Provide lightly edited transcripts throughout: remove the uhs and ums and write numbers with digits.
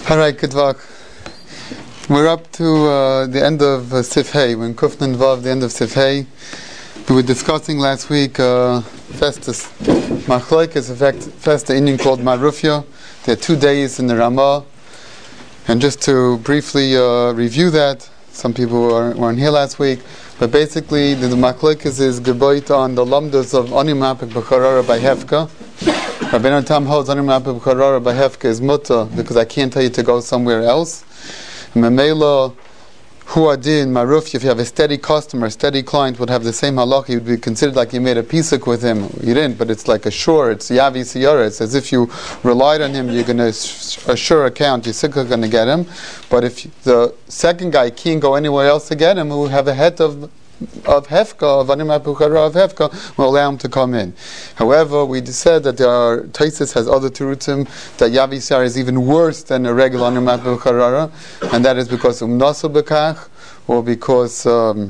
All right, good luck. We're up to the end of Sif Hey. We're in Kufnan Vav, the end of Sif Hey. We were discussing last week Festus. Machloek is a Festa Indian called Marufya. There are 2 days in the Ramah. And just to briefly review that, some people weren't here last week, but basically the Machloek is geboit on the lamdas of Anim Apik B'Charara by Hefka. Rabbeinu Tam holds Anim Apik B'Charara by Hefka is mutter because I can't tell you to go somewhere else. Memela Huadin Maruf, if you have a steady customer, a steady client, would have the same halacha. You would be considered like you made a pisuk with him. You didn't, but it's like a shore. It's yavi siyara. It's as if you relied on him. You're going to assure account. You're sick going to get him. But if the second guy can't go anywhere else to get him, we have a head of Hefka, of Anim Apuchara of Hefka, will allow him to come in. However, we said that there are, Taisus has other terutim, that Yavi Siyara is even worse than a regular Anim Apuchara, and that is because Nasu Bekach, or because,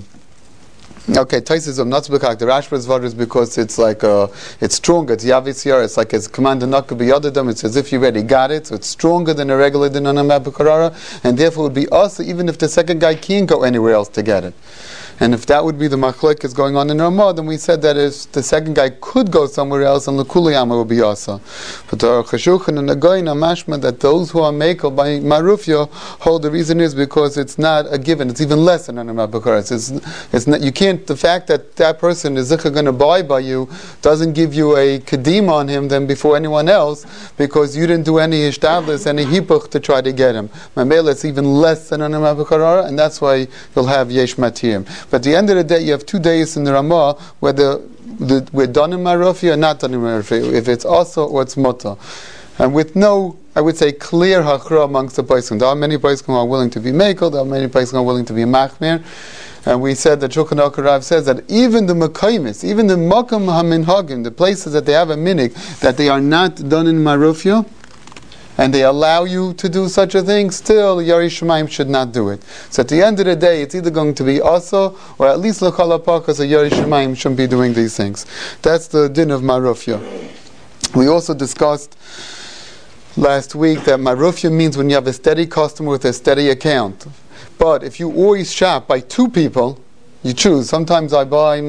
Taisus Nasu Bekach, the Rashba's Vod is because it's like, it's stronger, it's Yavi Siyara, it's like it's Commander Nakabi Yadadam, it's as if you already got it, so it's stronger than a regular Anim Apuchara, and therefore it would be us, even if the second guy can't go anywhere else to get it. And if that would be the machlek is going on in Ramah, then we said that if the second guy could go somewhere else, and the kuliyama would be asa. But the Chashukhan and the Goyna mashma that those who are makel by Marufya hold the reason is because it's not a given. It's even less than an Amabakaras. It's not. You can't. The fact that that person is going to buy by you doesn't give you a kedim on him than before anyone else because you didn't do any hishtadlis, any hipuch to try to get him. Mamela, it's even less than an Amabakara, and that's why you'll have yesh matiyim. But at the end of the day, you have 2 days in the Ramah where we're done in Marufya or not done in Marufya, if it's also or it's mutter. And with no, I would say, clear hachra amongst the Paiskim. There are many Paiskim who are willing to be mekel, there are many Paiskim who are willing to be machmir. And we said that Shulchan Aruch Rav says that even the Makaimis, even the Makam HaMinhagim, the places that they have a minig, that they are not done in Marufya, and they allow you to do such a thing, still Yari Shemaim should not do it. So at the end of the day, it's either going to be Asa, or at least L'chal HaPakas, or Yari Shemaim shouldn't be doing these things. That's the din of Marufya. We also discussed last week that Marufya means when you have a steady customer with a steady account. But if you always shop by 2 people, you choose. Sometimes I buy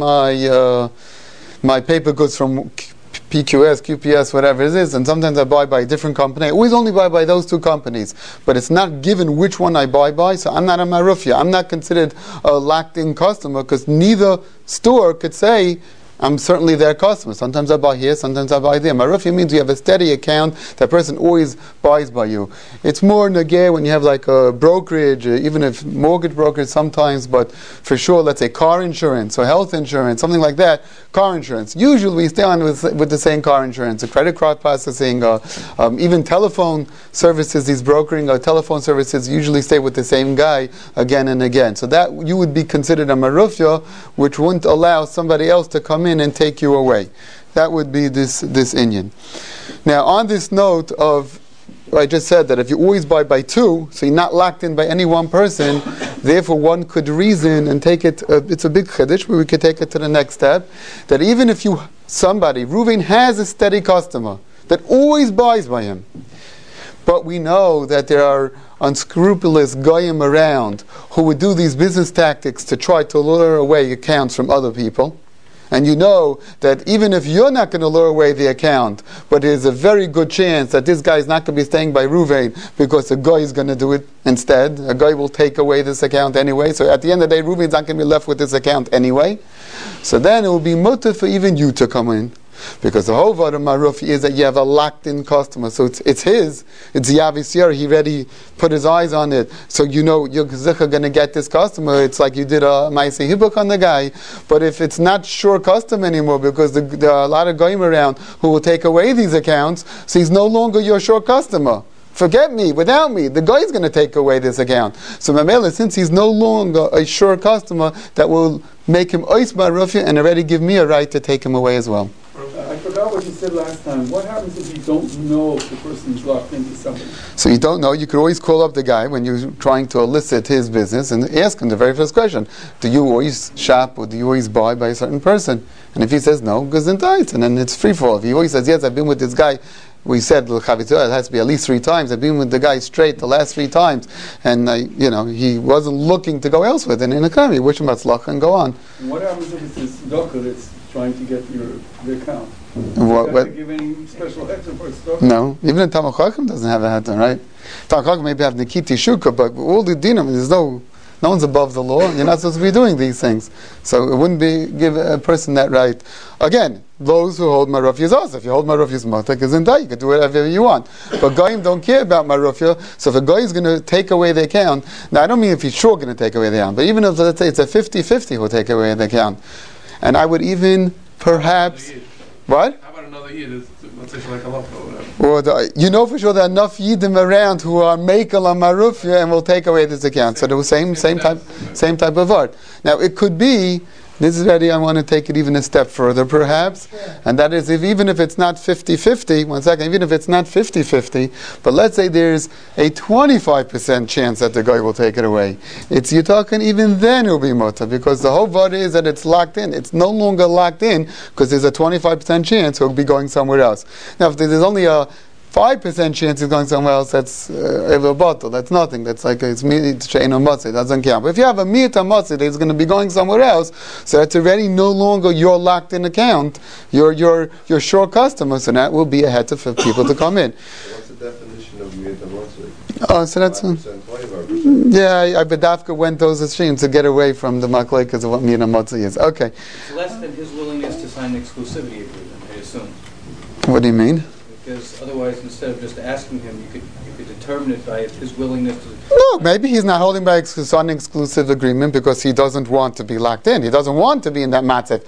my paper goods from PQS, QPS, whatever it is, and sometimes I buy by a different company. I always only buy by those 2 companies, but it's not given which one I buy by, so I'm not a Marufya. I'm not considered a locked-in customer because neither store could say, I'm certainly their customer. Sometimes I buy here, sometimes I buy there. Marufya means you have a steady account, that person always buys by you. It's more nageh when you have like a brokerage, even if mortgage brokerage sometimes, but for sure, let's say car insurance or health insurance, something like that, car insurance. Usually we stay on with the same car insurance, a credit card processing, even telephone services, these brokering telephone services usually stay with the same guy again and again. So that you would be considered a Marufya, which wouldn't allow somebody else to come in and take you away. That would be this Inyan. Now, on this note of, I just said that if you always buy by 2, so you're not locked in by any one person, therefore one could reason and take it, it's a big chiddush, but we could take it to the next step, that even if Reuven has a steady customer that always buys by him, but we know that there are unscrupulous goyim around who would do these business tactics to try to lure away accounts from other people. And you know that even if you're not going to lure away the account, but there's a very good chance that this guy is not going to be staying by Reuven because a guy is going to do it instead. A guy will take away this account anyway. So at the end of the day, Reuven's not going to be left with this account anyway. So then it will be mutter for even you to come in. Because the whole vod of Marufya is that you have a locked-in customer. So it's his. It's Yavi Siyar. He already put his eyes on it. So you know you're going to get this customer. It's like you did a Maaseh Hibuk on the guy. But if it's not sure custom anymore, because there are a lot of goyim around who will take away these accounts, so he's no longer your sure customer. Forget me, without me, the guy is going to take away this account. So Mamela, since he's no longer a sure customer, that will make him ois Marufya and already give me a right to take him away as well. I forgot what you said last time. What happens if you don't know if the person's locked into somebody? So you don't know. You could always call up the guy when you're trying to elicit his business and ask him the very first question. Do you always shop or do you always buy by a certain person? And if he says no, gesundheit, and then it's free for all. If he always says, yes, I've been with this guy we said it has to be at least 3 times. I've been with the guy straight the last 3 times, and he wasn't looking to go elsewhere. Then in a time, you wish him batzlacha and go on. And what happens if it's this tzedakah that's trying to get the account? What, to give any special heter for tzedakah? No, even a Talmud Chacham doesn't have a heter, right? Talmud Chacham maybe have nikiti shuka, but all the dinim, there's no one's above the law. You're not supposed to be doing these things, so it wouldn't give a person that right. Again, those who hold marufia is also. If you hold marufia's matak isn't that, you can do whatever you want. But goyim don't care about marufia. So if a goy is going to take away their account, now I don't mean if he's sure going to take away the account, but even if let's say it's a 50-50 who'll take away the account, and I would even perhaps what? How about another year? Let's say like a lot or whatever. Or for sure there are enough yidim around who are makel on marufia and will take away this account. So the same type of art. Now it could be. This is ready, I want to take it even a step further perhaps, and that is even if it's not 50-50, even if it's not 50-50, but let's say there's a 25% chance that the guy will take it away. You're talking even then it will be mutter, because the whole body is that it's locked in. It's no longer locked in, because there's a 25% chance he'll be going somewhere else. Now if there's only a 5% chance he's going somewhere else, that's a bottle, that's nothing. That's like it's chain or matzah, it doesn't count. But if you have a mita matzah that he's going to be going somewhere else, so that's already no longer your locked in account, your sure customer, so that will be a heter for people to come in. What's the definition of mita matzah? Oh, so that's 25%. I Bedafka went those extremes to get away from the maklekes of what mita matzah is. Okay. It's less than his willingness to sign an exclusivity agreement, I assume. What do you mean? Because otherwise, instead of just asking him, you could determine it by his willingness to. No, maybe he's not holding by an exclusive agreement because he doesn't want to be locked in. He doesn't want to be in that matzah.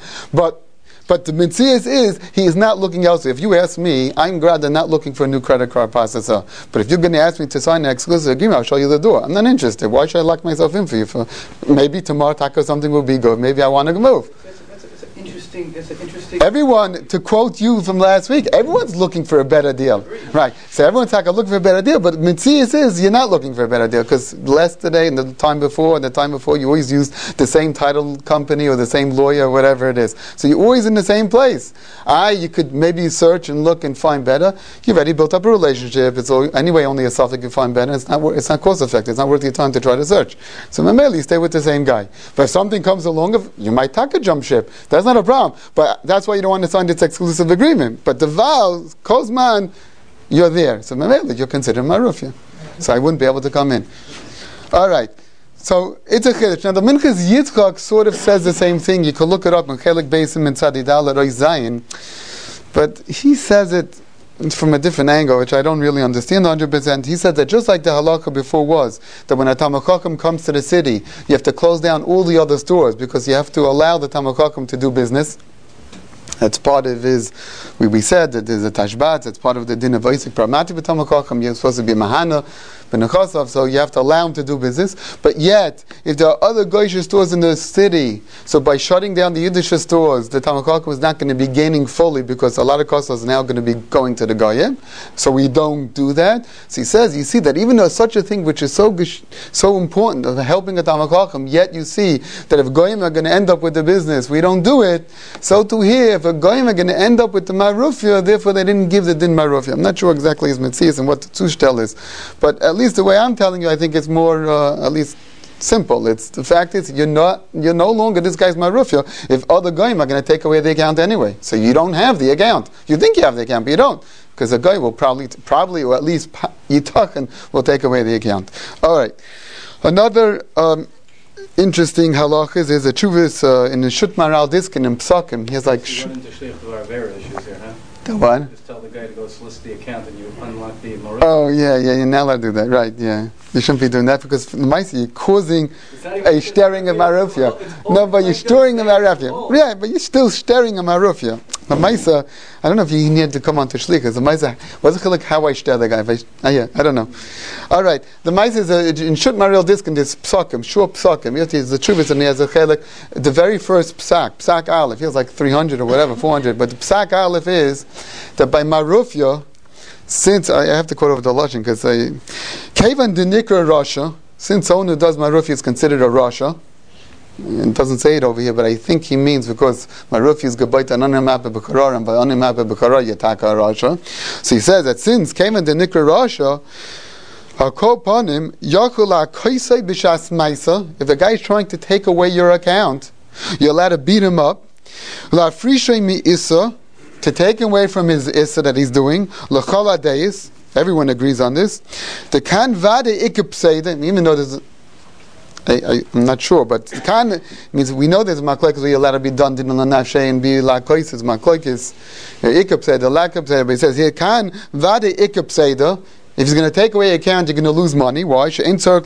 But the mitzvah is he is not looking elsewhere. If you ask me, I'm glad they're not looking for a new credit card processor. But if you're going to ask me to sign an exclusive agreement, I'll show you the door. I'm not interested. Why should I lock myself in for you? Maybe tomorrow, taco, something will be good. Maybe I want to move. It's an interesting. Everyone, to quote you from last week, everyone's looking for a better deal. Right. So everyone's looking for a better deal, but Mitzias is you're not looking for a better deal because yesterday and the time before you always use the same title company or the same lawyer or whatever it is. So you're always in the same place. You could maybe search and look and find better. You've already built up a relationship. It's anyway only a suffix you find better. It's not cost effective. It's not worth your time to try to search. So maybe stay with the same guy. But if something comes along, you might take a jump ship. That's not a problem. But that's why you don't want to sign this exclusive agreement. But the vows, Kozman, you're there. So maybe you're considered marufia. So I wouldn't be able to come in. All right. So it's a chiddush. Now the Minchas Yitzchak sort of says the same thing. You can look it up in Chelik Beisim and Tzadidal Roy Zayin. But he says it from a different angle, which I don't really understand 100%. He said that just like the halakha before was, that when a Talmid Chacham comes to the city, you have to close down all the other stores because you have to allow the Talmid Chacham to do business. That's part of his, we said that there's a tashbat, it's part of the din of Isaac Pragmatic with Talmid Chacham, you're supposed to be Mahana, so you have to allow him to do business. But yet, if there are other Goyish stores in the city, so by shutting down the Yiddish stores, the Talmid Chacham is not going to be gaining fully because a lot of customers are now going to be going to the Goyim. So we don't do that. So he says, you see that even though such a thing which is so important of helping a Talmid Chacham, yet you see that if Goyim are going to end up with the business, we don't do it. So to here, if a Goyim are going to end up with the Marufia, therefore they didn't give the din Marufia. I'm not sure exactly his Metzias and what the Tushtel is. But at least the way I'm telling you, I think it's more, at least simple. It's the fact is you're no longer this guy's marufia if other goyim are going to take away the account anyway. So you don't have the account. You think you have the account, but you don't, because a guy will probably or at least yitachan will take away the account. All right. Another interesting halachas is a chuvas in the Shut Maral Diskin in Psakim. He has like You run into Shliach D'Var issues here, huh? the what? Just tell the guy to go solicit the account and you unlock the marufia. Oh yeah, you're not allowed to do that, right? Yeah, you shouldn't be doing that because the you're causing a stirring of marufia. No, but you're stirring a marufia. Yeah, but you're still stirring a marufia. The Maisa, I don't know if you need to come on to Shlichas. The Maisa, what's it like how I stir the guy? Yeah, I don't know. All right, the Maisa is in Shut Maril Diskin. There's psakim, shur psakim. It's the truth is, and he has a chelik. The very first psak aleph, he has like 300 or whatever, 400. But the psak aleph is that by marufia, since I have to quote over the lashon because kevan denikra rasha, since someone who does marufia is considered a rasha. it doesn't say it over here, but I think he means because Marufi is gebaita anonim map b'karor and by anonim map b'karor yataka rasha. So he says that since came in the nikra rasha, hakopanim yakula kaisei b'shas maisa. If a guy is trying to take away your account, you're allowed to beat him up. La frishay mi issa, to take away from his issa that he's doing. L'chol deis. Everyone agrees on this. The kan vade ikepseida, even though there's I'm not sure, but the kan means we know there's maklekes where you're allowed to be done din l'nafshay and be lakoises maklekes ikepseida lakepseida. But he says here kan vade ikepseida. If he's going to take away your account, you're going to lose money. Why? Because Allah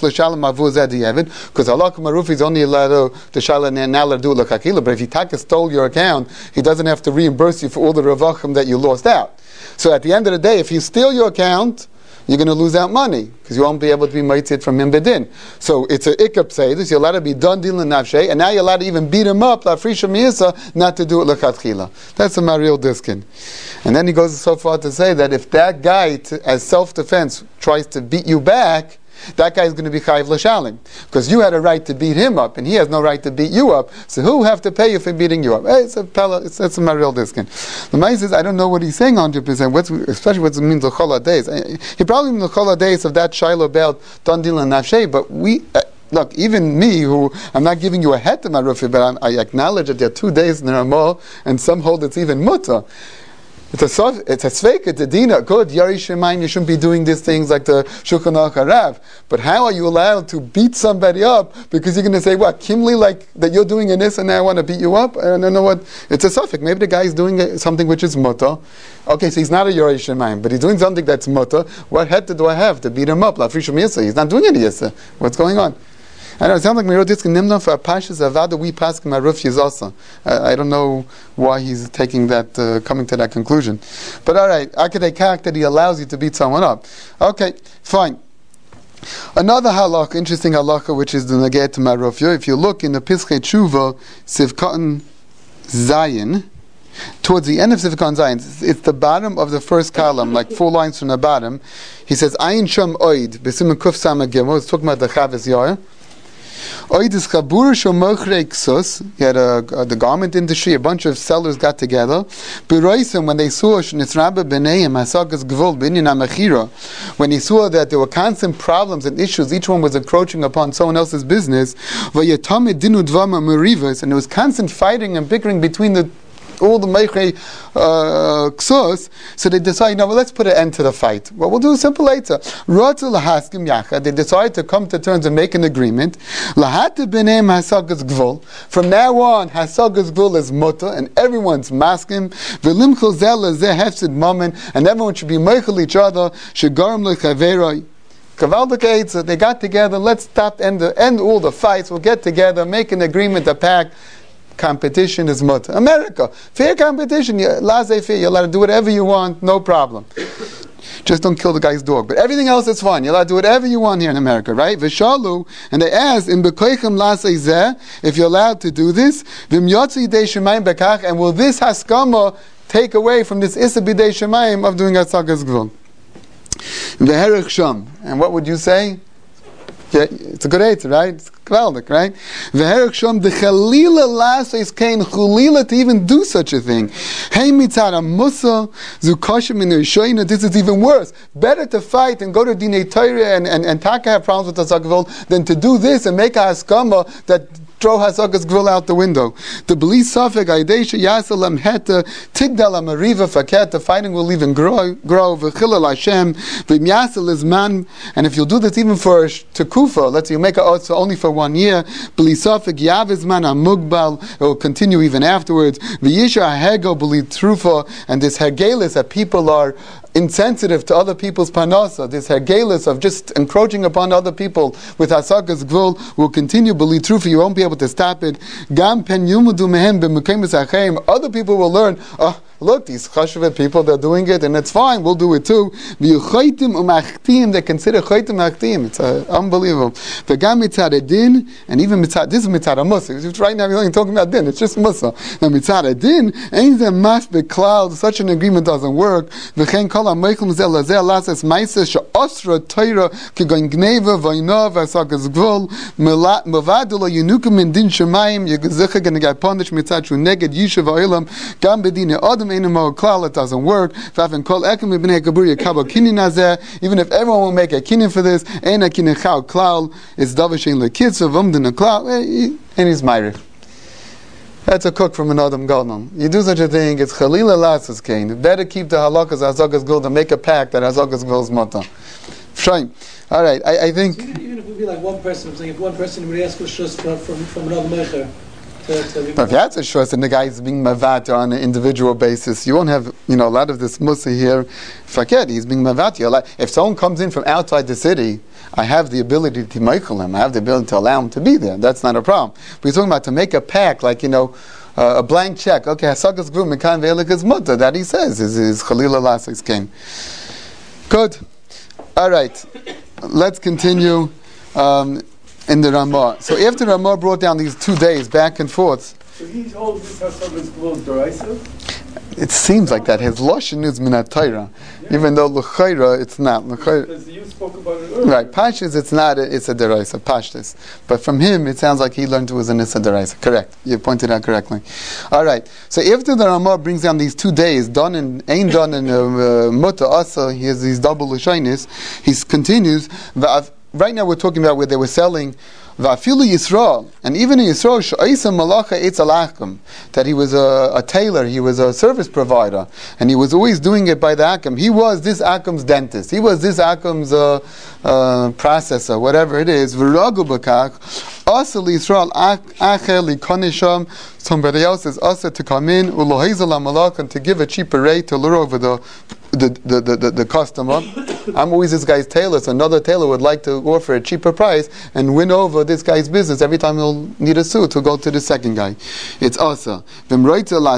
Marufi is only allowed to shalom and allowed to do l'chakila. But if he stole your account, he doesn't have to reimburse you for all the ravachim that you lost out. So at the end of the day, if you steal your account, you're going to lose out money because you won't be able to be maitzit from him bedin. So it's a ikab seidus. You're allowed to be done dealing nafshay, and now you're allowed to even beat him up la frisha miyasa, not to do it lechatchila. That's a Mariel Diskin. And then he goes so far to say that if that guy, as self-defense, tries to beat you back, that guy is going to be chayiv l'shalim because you had a right to beat him up and he has no right to beat you up. So who have to pay you for beating you up? Hey, it's a Mariel Diskin. The Mai says I don't know what he's saying 100%. Especially what it means l'chol days. He probably means l'chol days of that shiloh about dandil and nafshay. But we. Look, even me, who I'm not giving you a het to my rufi, but I acknowledge that there are 2 days in Ramah, and some hold it's even mutter. It's a sveik, it's a dina. Good, Yari Shemaim, you shouldn't be doing these things like the Shulchan Aruch Harav. But how are you allowed to beat somebody up because you're going to say, what, Kimli, like that you're doing in this and now I want to beat you up? I don't know what. It's a suffix. Maybe the guy is doing something which is mutter. Okay, so he's not a Yari Shemaim, but he's doing something that's mutter. What head do I have to beat him up? He's not doing any yisa. What's going on? I know, it sounds like Meirot Diskin Nimna for Pashas Avada we pass Maruf Yizasa. I don't know why he's taking that, coming to that conclusion. But alright, Akadei Kak that he allows you to beat someone up. Okay, fine. Another halakha, interesting halakha, which is the Nageh to Maruf. If you look in the Pischei Tshuva, Sivkatan Zayin, towards the end of Sivkatan Zayin, it's the bottom of the first column, like 4 lines from the bottom. He says, Ayin Shom Oid, B'Simon Kuf Sama Gimel, it's talking about the Chavis Yoyer. He had the garment industry, a bunch of sellers got together. When they saw when he saw that there were constant problems and issues, each one was encroaching upon someone else's business, and there was constant fighting and bickering between all the Meichei Ksos, so they decided, let's put an end to the fight. Well, we'll do a simple later. They decided to come to terms and make an agreement. From now on, Hasagas Gvul is mutter, and everyone's masking. And everyone should be Meichel each other. They got together, let's stop, end all the fights, we'll get together, make an agreement, a pact. Competition is mutter. America, fair competition, laissez-faire, you're allowed to do whatever you want, no problem. Just don't kill the guy's dog. But everything else is fine. You're allowed to do whatever you want here in America, right? Vishalu, and they asked, in bekoichem laissez-faire, if you're allowed to do this, v'myotzi dei shemayim bekach, and will this haskama take away from this issa b'dei shemayim of doing hasagas gvul? V'herech sham, and what would you say? Yeah, it's a good answer, right? It's kvaldik, right? V'herech shom de chalila laseis kein chulila to even do such a thing. Hey mitzara musa zukashim in Rishoyna. This is even worse. Better to fight and go to Dinei Torah and Taka have problems with the Zakavol than to do this and make a haskama that throw Hasagas Gvul out the window. The belief safek aidesha yasalam heta tigdala mariva faket. The fighting will even grow. V'chilal Hashem v'myasel is man. And if you'll do this even for tekufa, let's say you make a oath only for 1 year, belief safek yaviz man amugbal. It will continue even afterwards. V'yisha hego belief trufa. And this hergelis that people are insensitive to other people's panasa, this hergelis of just encroaching upon other people with hasagas gvul will continue. Believe truth, you won't be able to stop it. Gam pen yumudu mehem b'mekayim. Other people will learn. look, these chashuvet people, they're doing it, and it's fine, we'll do it too. They consider chaytim achtim. It's unbelievable. Din, and even mitzad, this is mitzad musa. Right now, we're only talking about din, it's just musa. Now, mitzad din, ain't there mash cloud, such an agreement doesn't work. V'chein kol ha-meichel zel lazeh lases ma'aseh she'osra Torah kegon gneva v'inov v'asagas gvul mevadu lo yenukum min din shemayim yegezicha gonna get punished mitzad shu neged yishuv ha'olam gam bedine adam ein mo klal, it doesn't work. V'afen kol ekem b'nei kabur yekabo kinin hazeh, even if everyone will make a kinin for this, ein a kinin chal klal, it's davar shein lekitzav umdin a klal, and he's ma'arif. That's a cook from an Adam Gadol. You do such a thing, it's Chalila Lasas Kain. Better keep the halakas Azagas Gold and make a pact that Azagas Gold's mata. Shame. All right, I think. Even if it would be like one person, I'm saying if one person would ask for shus from another mecher. But if that's a shus and the guy is being mavat on an individual basis, you won't have a lot of this musa here. Forget, he's being mavat. If someone comes in from outside the city, I have the ability to meichel him. I have the ability to allow him to be there. That's not a problem. But he's talking about to make a pact, like a blank check. Okay, hasagas gvul mekan ve'elikas muta. That he says is chalila lasas came. Good. All right. Let's continue in the Ramah. So after Ramah brought down these 2 days back and forth. So he holds this hasagas gvul d'oraisa? It seems like that. His lashon is minat Torah, even though l'chayra it's not. Because you spoke about it earlier. Right, Pashtas it's not. It's a deraisa Pashtas, but from him it sounds like he learned it was an issa deraisa. Correct. You pointed out correctly. All right. So after the Ramah brings down these 2 days, done in muta asa, he has these double lashonis. He continues. Right now we're talking about where they were selling. Va'afilu Yisrael, and even in Yisrael, she'aisa malacha etz alachim, that he was a tailor, he was a service provider, and he was always doing it by the akim. He was this akim's dentist. He was this akim's processor, whatever it is. V'ragu b'kach, asa Yisrael acher likonisham. Somebody else is asa to come in ulohezel hamalach, and to give a cheaper rate to lure over the customer. I'm always this guy's tailor, so another tailor would like to offer a cheaper price and win over this guy's business. Every time he'll need a suit, he'll go to the second guy. It's asa. And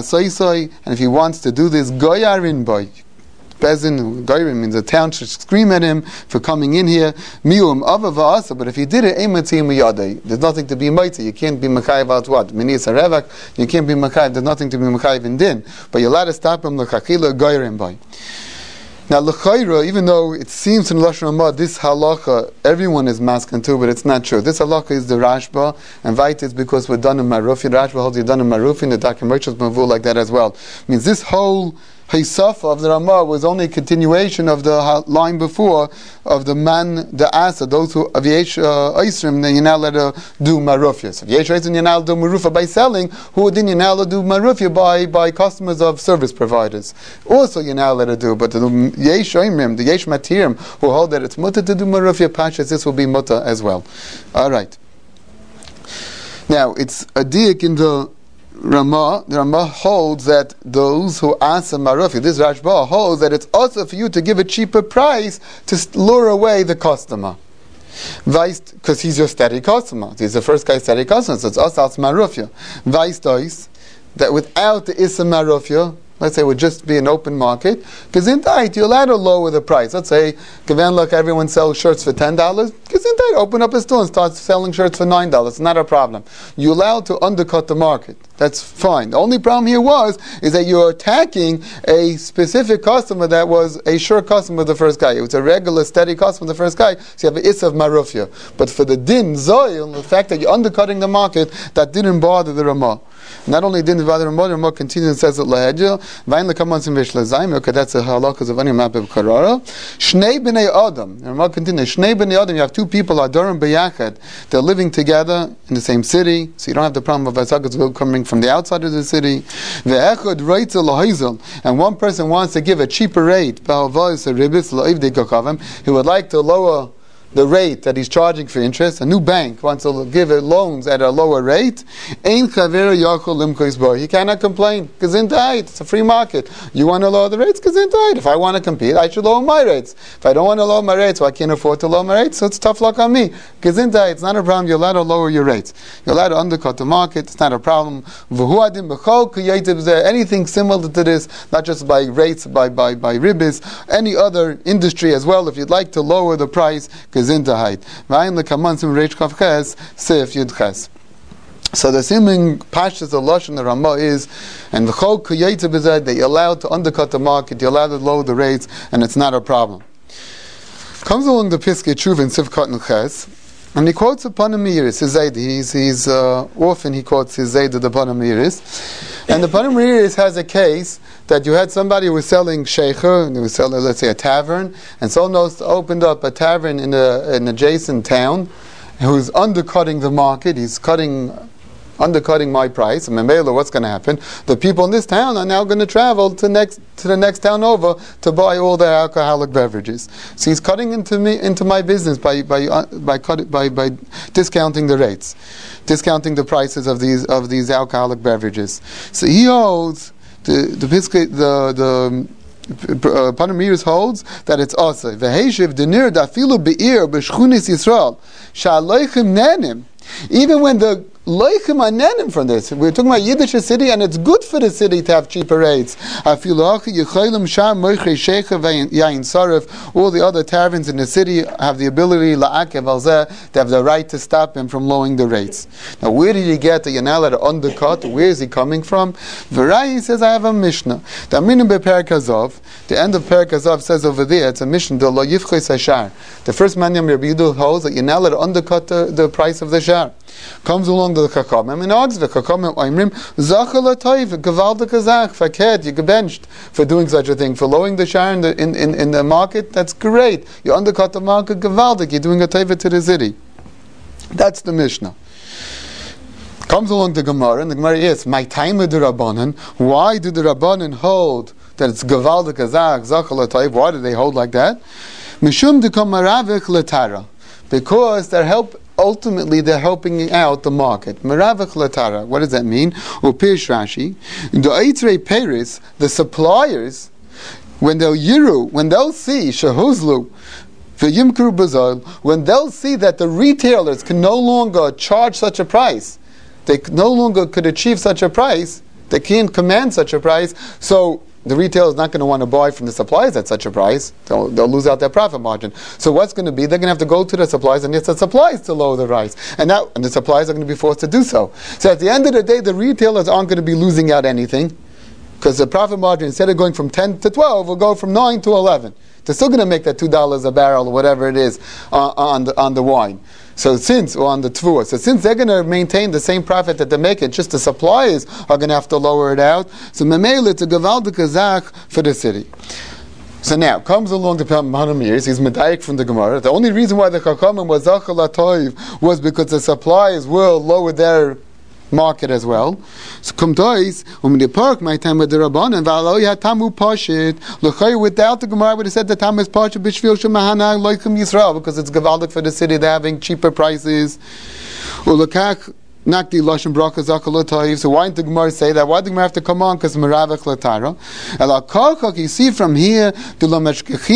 if he wants to do this, goyarin boy. Bezin, goyrim means a town should scream at him for coming in here. Mium avava asa, but if he did it, there's nothing to be mitzvah. You can't be mechayiv out what? Minis harevak. You can't be mechayiv. There's nothing to be mechayiv in din. But you're allowed to stop him l'chachila goyrim boy. Now, l'chayra, even though it seems in Lashon Ramah, this halacha, everyone is masking too, but it's not true. This halacha is the Rashba, and Vait is because we're done in Marufi. Rashba holds you're done in Marufi, and the Dakim Merchants Mavul like that as well. Means this whole Haysafa of the Ramah was only a continuation of the line before of the man, the asa, those who of Yesh Oisrim, then you're not allowed to do Marufia. So if Yesh Oisrim, you're not allowed to do Marufa by selling, who then you're not allowed to do Marufia by customers of service providers. Also you're not allowed to do, but the Yesh Oimrim, the Yesh Matirim, who hold that it's mutter to do Marufia Pashas, this will be mutter as well. Alright. Now, it's a diak in the Ramah holds that those who answer Marufi, this Rashba holds that it's also for you to give a cheaper price to lure away the customer. Because he's your steady customer. He's the first guy steady customer, so it's also as Marufia. Vice does that without the Issa Marufia, let's say it would just be an open market, because in Tait you're allowed to lower the price. Let's say, given look, everyone sells shirts for $10, because in Tait open up a store and start selling shirts for $9. It's not a problem. You're allowed to undercut the market. That's fine. The only problem here is that you're attacking a specific customer that was a sure customer of the first guy. It was a regular, steady customer of the first guy, so you have an Issa of Marufia. But for the Din, Zoil, the fact that you're undercutting the market, that didn't bother the Ramah. Not only didn't bother the Ramah continues and says that Lahedja, Vain Lekaman Simvish Lazayim, okay, that's a halakas of any map of Karara. Shnei B'nei Adam, the Ramah continues, Shnei B'nei Adam, you have two people, Adorim B'yachad, they're living together in the same city, so you don't have the problem of Azagas coming from the outside of the city. Ve'echad Reitzel Lahizel, and one person wants to give a cheaper rate, he would like to lower the rate that he's charging for interest, a new bank wants to give it loans at a lower rate, he cannot complain. It's a free market. You want to lower the rates? If I want to compete, I should lower my rates. If I don't want to lower my rates, well, I can't afford to lower my rates, so it's tough luck on me. It's not a problem. You're allowed to lower your rates. You're allowed to undercut the market. It's not a problem. Anything similar to this, not just by rates, by ribis, any other industry as well, if you'd like to lower the price, gesindheit. So the seeming pashas of Lashon the Ramah is, and the chol kiyetze b'zeh, that you're allowed to undercut the market, you're allowed to lower the rates, and it's not a problem. Comes along the Piskei Tshuva in Sivkot and Ches, and he quotes a Panamiris, his Zayd. He's often he quotes his Zayd of the Panamiris. And the Panamiris has a case that you had somebody who was selling sheikha, and he was selling, let's say, a tavern, and someone else opened up a tavern in an adjacent town, who's undercutting the market. He's undercutting my price. And Memela, what's going to happen? The people in this town are now going to travel to the next town over to buy all their alcoholic beverages. So he's cutting into my business by discounting the rates, discounting the prices of these alcoholic beverages. So he holds the Panamiris holds that it's also v'heishiv denir dafilu be'ir b'shchunis Yisrael sha'aloichem nenim. Even when the loichem are nenim from this, we're talking about Yiddish city, and it's good for the city to have cheaper rates. All the other taverns in the city have the ability to have the right to stop him from lowering the rates. Now, where did he get that you're not allowed to undercut? Where is he coming from? Varai says, I have a Mishnah. The end of Perek Hazav says over there, it's a Mishnah, the first man Rabbi Yehuda holds that you're not allowed to undercut the price of the shar. Comes along to the Chachamim and argues the Chachamim Oimrim Zachal Atoiv Gavalda Kazach Faked you benched for doing such a thing, for lowering the share in the market. That's great. You undercut the market Gavaldik. You're doing a taiva to the city. That's the Mishnah. Comes along the Gemara, and the Gemara is my time with the Rabbanan. Why do the Rabbanan hold that it's Gavalda Kazach Zachal Atoiv? Why do they hold like that? Mishum dekom maravich letara, because ultimately, they're helping out the market. Meravach latara. What does that mean? Upirish Rashi. The Eitrei Peris, the suppliers, when they'll see Shehuzlu, V'yimkru Bazal, when they'll see that the retailers can no longer charge such a price, they no longer could achieve such a price, they can't command such a price, so the retailer is not going to want to buy from the suppliers at such a price. They'll lose out their profit margin. So what's going to be? They're going to have to go to the suppliers and get the suppliers to lower the price. And the suppliers are going to be forced to do so. So at the end of the day, the retailers aren't going to be losing out anything, because the profit margin, instead of going from 10 to 12, will go from 9 to 11. They're still going to make that $2 a barrel or whatever it is on the wine. Or on the tvua. So since they're going to maintain the same profit that they make, it's just the suppliers are going to have to lower it out. So memela, it's a gavaldik kazach for the city. So now, comes along the Panamiris, he's medayik from the Gemara. The only reason why the Chachamim was Zachal Atoiv was because the suppliers will lower their market as well. So come toys, the park my time with the Rabbanan, v'alo ya tamu pashit. L'chay, without the Gemara would have said the tam is pashit b'shvil shemahana loikum Yisrael, because it's gavaldik for the city, they're having cheaper prices. Ulakach nakti lashon bracha zakal latayv. So why didn't the Gemara say that? Why did the Gemara have to come on? Because meravach latara. Elakachak, you see from here, we don't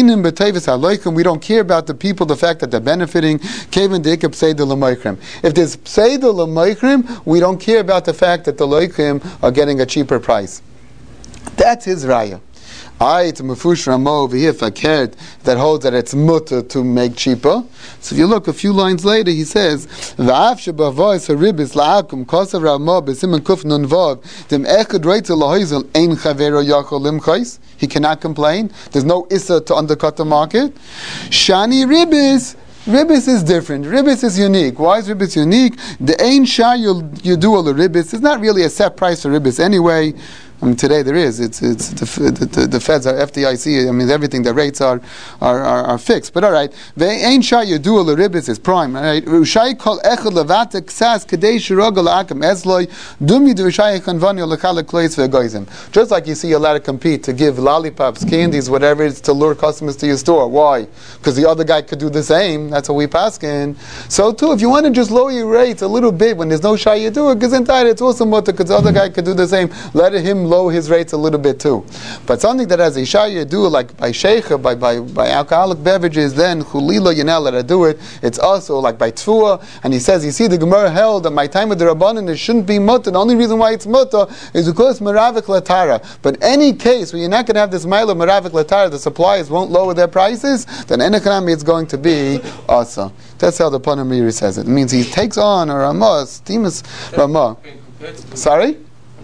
care about the people, the fact that they're benefiting. Kevin dekab say the lamaychrim. If there's say the lamaychrim, we don't care about the fact that the loichrim are getting a cheaper price. That's his raya. It's Mefush Ramo over here, Fakert, that holds that it's mutter to make cheaper. So if you look a few lines later, he says, V'af shebavois haribis la'akum kosav Ramo b'simen kuf nun vav dem echad reitzel lahoizel ein chavero yachol limchais. He cannot complain. There's no issa to undercut the market. Shani ribis. Ribis is different. Ribis is unique. Why is ribis unique? The ein shah you do all the ribis. It's not really a set price for ribis anyway. I mean, today there is. It's the feds are FDIC. I mean, everything. The rates are fixed. But all right, they ain't shy. You do a ribis is prime. All right, Rushai call echad levatek sas kadei shirogel akam esloy dumi de Rushai kanvanyo lekala klois vegoizim. Just like you see a lot of compete to give lollipops, candies, whatever it's to lure customers to your store. Why? Because the other guy could do the same. That's what we paskin. So too, if you want to just lower your rates a little bit when there's no shy, you do it. Because inside it's also mutter because the other guy could do the same. Let him lower his rates a little bit too. But something that has a shy, you do like by sheikha, by alcoholic beverages, then chulila, you're not allowed to do it. It's also like by tfuah. And he says, you see, the Gemara held that my time with the Rabbanan, it shouldn't be mutter. The only reason why it's mutter is because meravik latara. But any case where you're not going to have this mile of meravik latara, the suppliers won't lower their prices, then in economy it's going to be asa. That's how the Panamiri says it. It means he takes on a Ramah, Stemus Ramah. Sorry?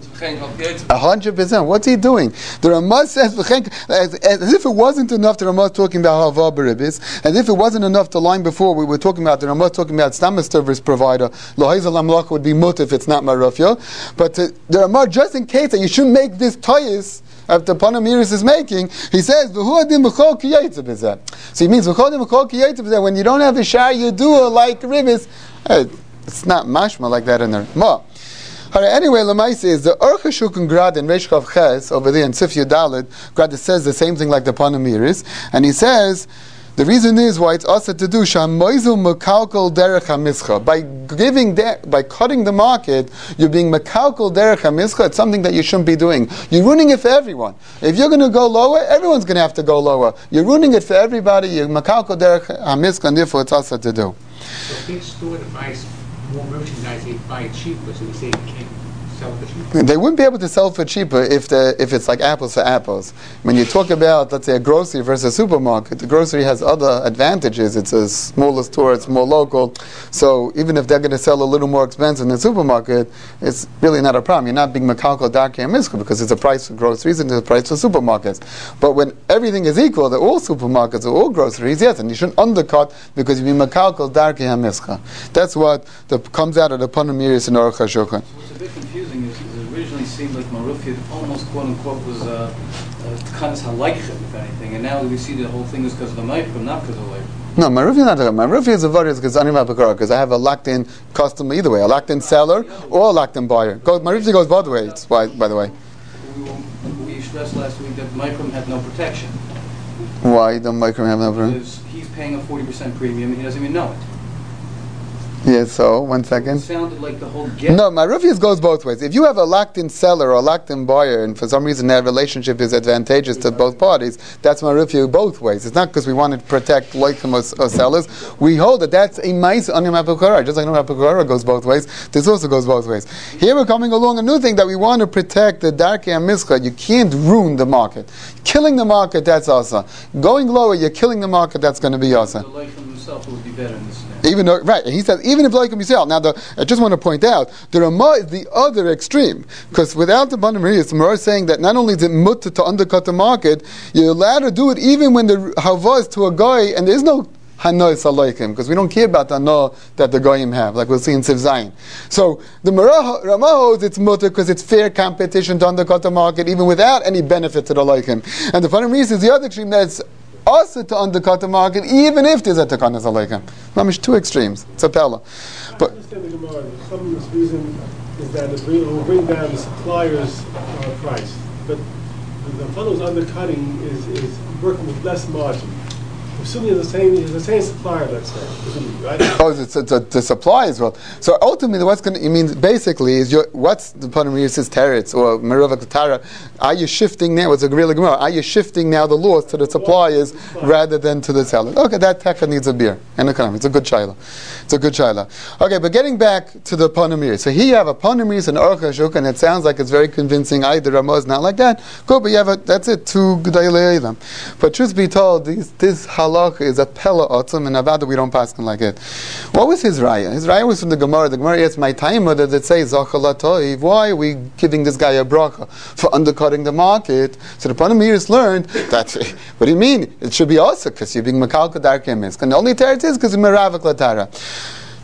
100%. What's he doing? The Ramah says, as if it wasn't enough, the Ramah is talking about Hava Baribis, as if it wasn't enough the line before we were talking about, the Ramah is talking about Stamas service provider, Lohaiza Lamlach would be mut if it's not Marufya. But the Ramah, just in case that you shouldn't make this toyis, after Panamiris is making, he says, so he means, when you don't have a shar, you do a like ribis. It's not mashma like that in the Ramah. Anyway, Lamaisi is the Urchashuk Grad in Reshchav Ches over there in Sif Yudalid. Grad says the same thing like the Panamiris, and he says the reason is why it's also to do shamoizu mekalkal derech hamischa. By cutting the market, you're being mekalkal derech hamischa. It's something that you shouldn't be doing. You're ruining it for everyone. If you're going to go lower, everyone's going to have to go lower. You're ruining it for everybody. You're mekalkal derech hamischa, and therefore it's also to do. So if each store that buys more merchandise, they buy it cheaper, so we say you can't sell it for cheaper? They wouldn't be able to sell for cheaper if it's like apples for apples. When you talk about, let's say, a grocery versus a supermarket, the grocery has other advantages. It's a smaller store, it's more local. So even if they're going to sell a little more expensive than the supermarket, it's really not a problem. You're not being mekalkal darkei and miska because it's a price for groceries and it's a price for supermarkets. But when everything is equal, they're all supermarkets or all groceries, yes, and you shouldn't undercut because you're being mekalkal darkei and miska. That's what comes out of the Panamiris and Aruch HaShulchan. What's a bit confusing is it originally seemed like Marufia almost quote-unquote was Tkanas HaLaichim, if anything, and now we see the whole thing is because of the Maichim, not because of the Leichim. No, Marufia is not talking. Marufia is a various because I have a locked-in customer either way, a locked-in seller or a locked-in buyer. Marufia goes both ways, by the way. We stressed last week that Maichim had no protection. Why don't Maichim have no protection? Because he's paying a 40% premium and he doesn't even know it. Yeah, so, 1 second. It sounded like the whole No, Marufia goes both ways. If you have a locked-in seller or a locked-in buyer, and for some reason that relationship is advantageous to both parties, that's Marufia both ways. It's not because we want to protect loikim or sellers. We hold that that's a mice on your Mapukara. Just like Mapukara goes both ways, this also goes both ways. Here we're coming along a new thing that we want to protect the darkei and miska. You can't ruin the market. Killing the market, that's asa. Going lower, you're killing the market, that's going to be asa. The Leichim himself would be better in this scenario. Even though, right, he says, even if Leichim Yisrael. Now, I just want to point out, the Ramah is the other extreme. Because without the Banamarias, the Ramah is saying that not only is it mutter to undercut the market, you're allowed to do it even when the Hava is to a guy, and there's no Hanois Aleikim, because we don't care about the Hanoah that the Goyim have, like we'll see in Siv Zayin. So, the Ramah holds it's mutter because it's fair competition to undercut the market, even without any benefit to the Aleikim. And the Banamarias is the other extreme, that's also to undercut the market, even if there's a Takanas Aleikim. Mamish two extremes. It's a pella. But I understand the Gemara. Some of this reason is that it will bring down the supplier's price. But the fellow who's undercutting is working with less margin. Assuming it's the same supplier, let's say. Right? Oh, it's the supply as well. So ultimately, what's going to, I mean, basically, is what's the Panamiris' teretz or Meravak Tara? Are you shifting now? It's a really Gemara. Are you shifting now the laws to the suppliers rather than to the sellers? Okay, that taka needs a beer. And it's a good shaila. It's a good shaila. Okay, but getting back to the Panamiris. So here you have a Panamiris and Aruch HaShulchan, and it sounds like it's very convincing. Either Ramah is not like that. Cool, but you have that's it. Two Gedalei Eilam. But truth be told, this halach is a pella otzum, and avada we don't pass him like it. What was his raya? His raya was from the Gemara. The Gemara asked my time that it says Zachalatoiv. Why are we giving this guy a bracha for undercutting the market? So the Panamiris learned that. What do you mean? It should be also because you're being makalka darkei misk, and the only teretz is because of meravik latara.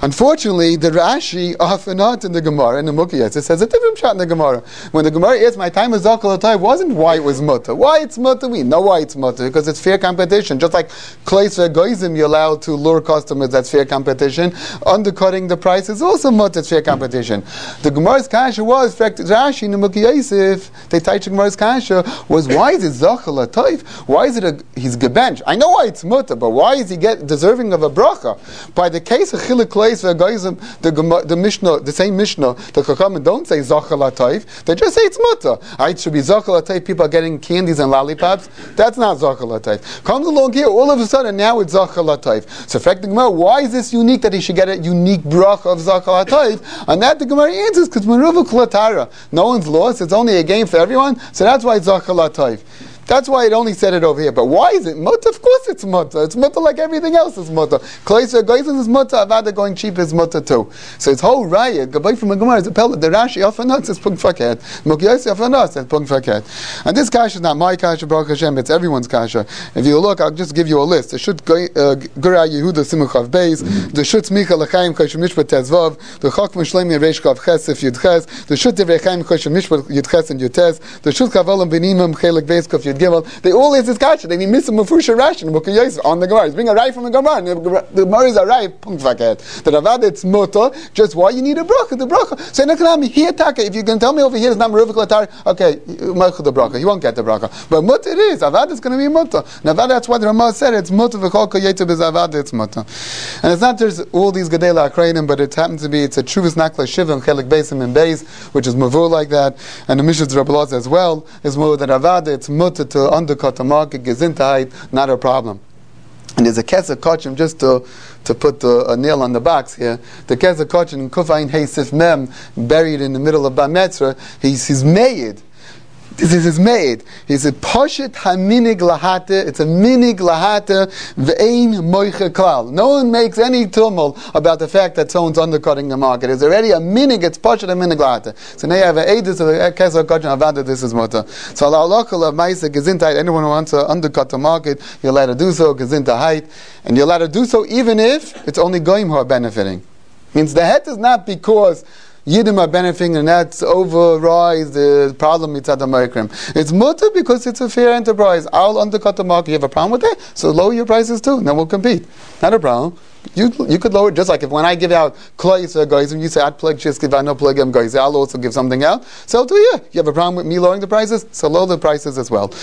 Unfortunately, the Rashi often not in the Gemara, in the Mukiyas, it says a different shot in the Gemara. When the Gemara asks, my time of Zakal Atayv wasn't why it was mutter. Why it's mutter? We know why it's mutter, because it's fair competition. Just like Kleis Ve'Goizim, you're allowed to lure customers, that's fair competition. Undercutting the price is also mutter, it's fair competition. The Gemara's Kasha was, in fact, Rashi in the Mukiyas, they teach the Gemara's Kasha, was why is it Zakal Atayv? Why is it he's gebench? I know why it's mutter, but why is he deserving of a bracha? By the case of Chilik Kleis Ve'Goizim, the Mishnah, the same Mishnah, the Chachamim don't say Zachal Atayv, they just say it's mutter. It should be Zachal Atayv, people are getting candies and lollipops. That's not Zachal Atayv. Comes along here, all of a sudden now it's Zachal Atayv. So, in fact, the Gemara, why is this unique that he should get a unique bracha of Zachal Atayv? And that the Gemara answers because Meruva Klatara. No one's lost, it's only a game for everyone, so that's why it's Zachal Atayv. That's why it only said it over here. But why is it mutter? Of course it's mutter. It's mutter like everything else is mutter. Kleis Ve'Goizim is mutter. Avada going cheap is mutter too. So it's whole riot. Gabay from a Gemara is a pellet. The Rashi Afanot says Punk Faket. Mukiyos Afanot says Punk Faket. And this kasha is not my kasha, Baruch Hashem. It's everyone's kasha. If you look, I'll just give you a list. The Shut Gura Yehuda Simuchav Beis. The Shut Smicha L'Chaim Kosher Mishpat Tezvav. The Chok Mishleim Yereshkav Chesef Yud Ches. The Shut Divrei Chaim Kosher Mishpat Yud Ches and Yud Tes. The Shut Kavolim Benimim Chelik Beis Kof Yud Gimel. They all is this kasha. They need miss a mafusha ration on the Gemara. He's bringing a rai from the Gemara. The Gemara is a rai. Punkt vaket. The Ravad it's mutter. Just why you need a bracha? The bracha. So in here taka. If you can tell me over here it's not meruvik latar. Okay, malchut the bracha. You won't get the bracha. But mutter it is. Avad is going to be mutter. Navad that's what the Ramah said. It's mutter v'chol koyetzah bez avad. It's mutter. And it's not just all these gedela akrayim, but it happens to be it's a chuvas nakla shiva and chelik beisim and beis, which is mavur like that. And the Mishnah Rabbalaz as well is more than avad. It's mutter to undercut the market, gesintheit, not a problem. And there's a kesser kochim, just to put a nail on the box here. The kesser kochim in Kufayin Heisif Mem, buried in the middle of Bametra, he's made. This is his maid. He said, Poshet haminig lahate. It's a minig lahate ve'ein moiche klal. No one makes any tumult about the fact that someone's undercutting the market. It's already a minig. It's Poshet haminig lahate. So now you have an edus of a kesar kachin avada. This is mutter. So Allah lokal of ma'isa gesintheit. Anyone who wants to undercut the market, you're allowed to do so. Gesintheit, and you're allowed to do so even if it's only goyim who are benefiting. Means the het is not because Yiddim are benefiting and that's overrides the problem mitzad HaMoikrim. It's mutter because it's a fair enterprise. I'll undercut the market. You have a problem with that? So lower your prices too, and then we'll compete. Not a problem. You could lower it, just like if when I give out klois or guys, when you say I'd plug just give out no plug them guys, I'll also give something out. So do you. You have a problem with me lowering the prices? So lower the prices as well.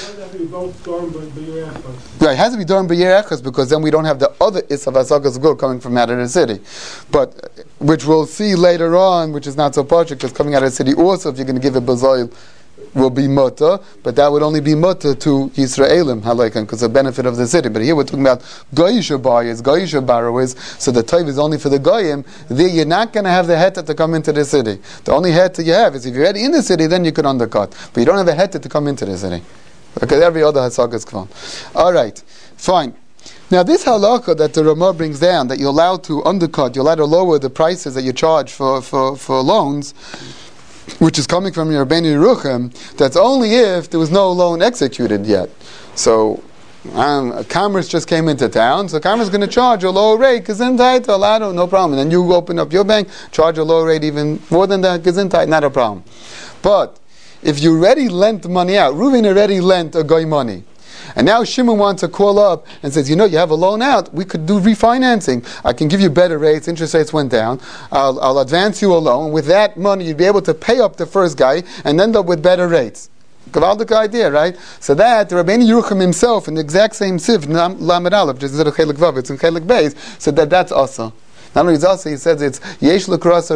Right, it has to be during B'yer Echos because then we don't have the other Isav Asagas Gul coming from out of the city. But which we'll see later on, which is not so partial, because coming out of the city also, if you're going to give it Bazoil, will be mutter, but that would only be mutter to Yisraelim, halaikan, because of the benefit of the city. But here we're talking about goyisha buyers, goyisha borrowers, so the tayv is only for the goyim. There you're not going to have the heta to come into the city. The only heta you have is if you're already in the city, then you could undercut. But you don't have a heta to come into the city. Because every other hasag is kvan. Alright, fine. Now this halakha that the Ramah brings down, that you're allowed to undercut, you're allowed to lower the prices that you charge for loans, which is coming from your Rabbeinu Yerucham, that's only if there was no loan executed yet. So, Commerce just came into town, so Commerce is going to charge a lower rate, gesintheit, alado, no problem. And then you open up your bank, charge a lower rate even more than that, gesintheit, not a problem. But, if you already lent money out, Reuven already lent a guy money, and now Shimon wants to call up and says, you have a loan out, we could do refinancing. I can give you better rates, interest rates went down, I'll advance you a loan. With that money, you'd be able to pay up the first guy and end up with better rates. Gavaldik idea, right? So that, the Rabbeinu Yerucham himself, in the exact same siv, Lamed Aleph, just in Chelik Vav, it's in Chelik Beis, said that's also. Not only is also, he says it's Yesh L'Krasa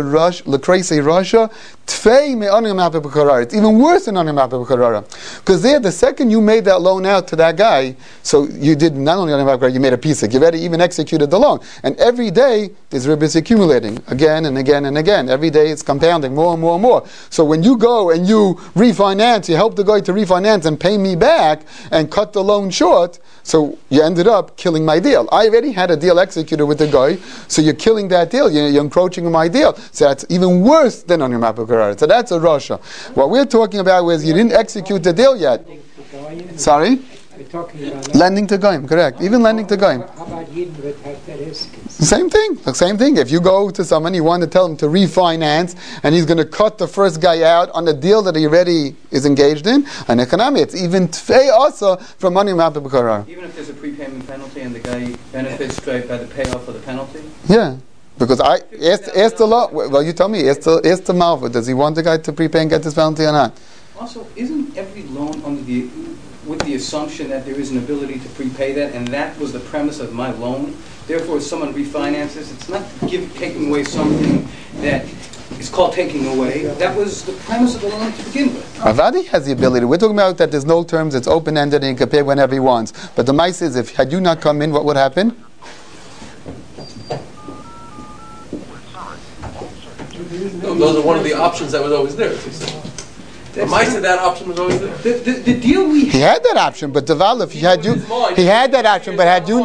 Rasha Tfei Me'anim Ape B'Karara. It's even worse than Anim Ape B'Karara. Because there, the second you made that loan out to that guy, so you did not only Anim Ape B'Karara, you made a piece of it. You've already even executed the loan. And every day, this ribbis accumulating again and again and again. Every day it's compounding more and more and more. So when you go and you refinance, you help the guy to refinance and pay me back and cut the loan short, so you ended up killing my deal. I already had a deal executed with the guy, so you're killing that deal. You're encroaching on my deal. So that's even worse than on your Mapakarar. So that's a Rasha. What we're talking about is you didn't execute the deal yet. Sorry? Are you talking about Lending to Goyim, correct. Even lending to Goyim. How about Yidden with Haftarist? Same thing. The same thing. If you go to someone, you want to tell him to refinance, and he's going to cut the first guy out on a deal that he already is engaged in, an economy, it's even tfei also from money map b'karar. Even if there's a prepayment penalty and the guy benefits straight by the payoff of the penalty? Yeah. Because I asked the law. Well, you tell me. Ask the Malva. Does he want the guy to prepay and get this penalty or not? Also, isn't every loan with the assumption that there is an ability to prepay that, and that was the premise of my loan? Therefore, if someone refinances, it's not taking away something that is called taking away. That was the premise of the loan to begin with. Avadi has the ability. We're talking about that there's no terms. It's open-ended and he can pay whenever he wants. But the mice is, if had you not come in, what would happen? No, those are one of the options that was always there. The mice said that option was always there. The deal we He had that option, but Deval, if he had you, he had that option, but had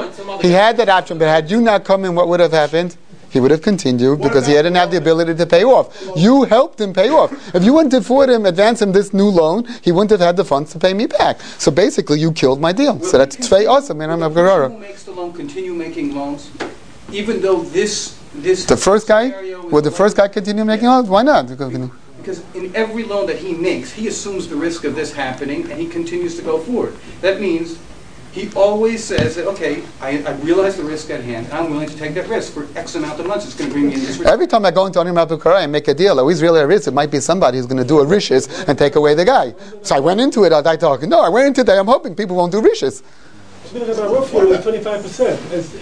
you not come in, what would have happened? He would have continued because he didn't have the ability to pay off. You helped him pay off. If you wouldn't afford him, advance him this new loan, he wouldn't have had the funds to pay me back. So basically, you killed my deal. So that's tvei awesome. Who makes the loan continue making loans, even though this the first guy? Would the first guy continue making loans? Why not? Because in every loan that he makes, he assumes the risk of this happening, and he continues to go forward. That means he always says that, okay, I realize the risk at hand, and I'm willing to take that risk for X amount of months. It's going to bring me in this risk. Every time I go into Anim Abukara and make a deal, I always really a risk. It might be somebody who's going to do a rishis and take away the guy. So I went into it, I thought, no, I went into that, I'm hoping people won't do rishis. Roughly 25%.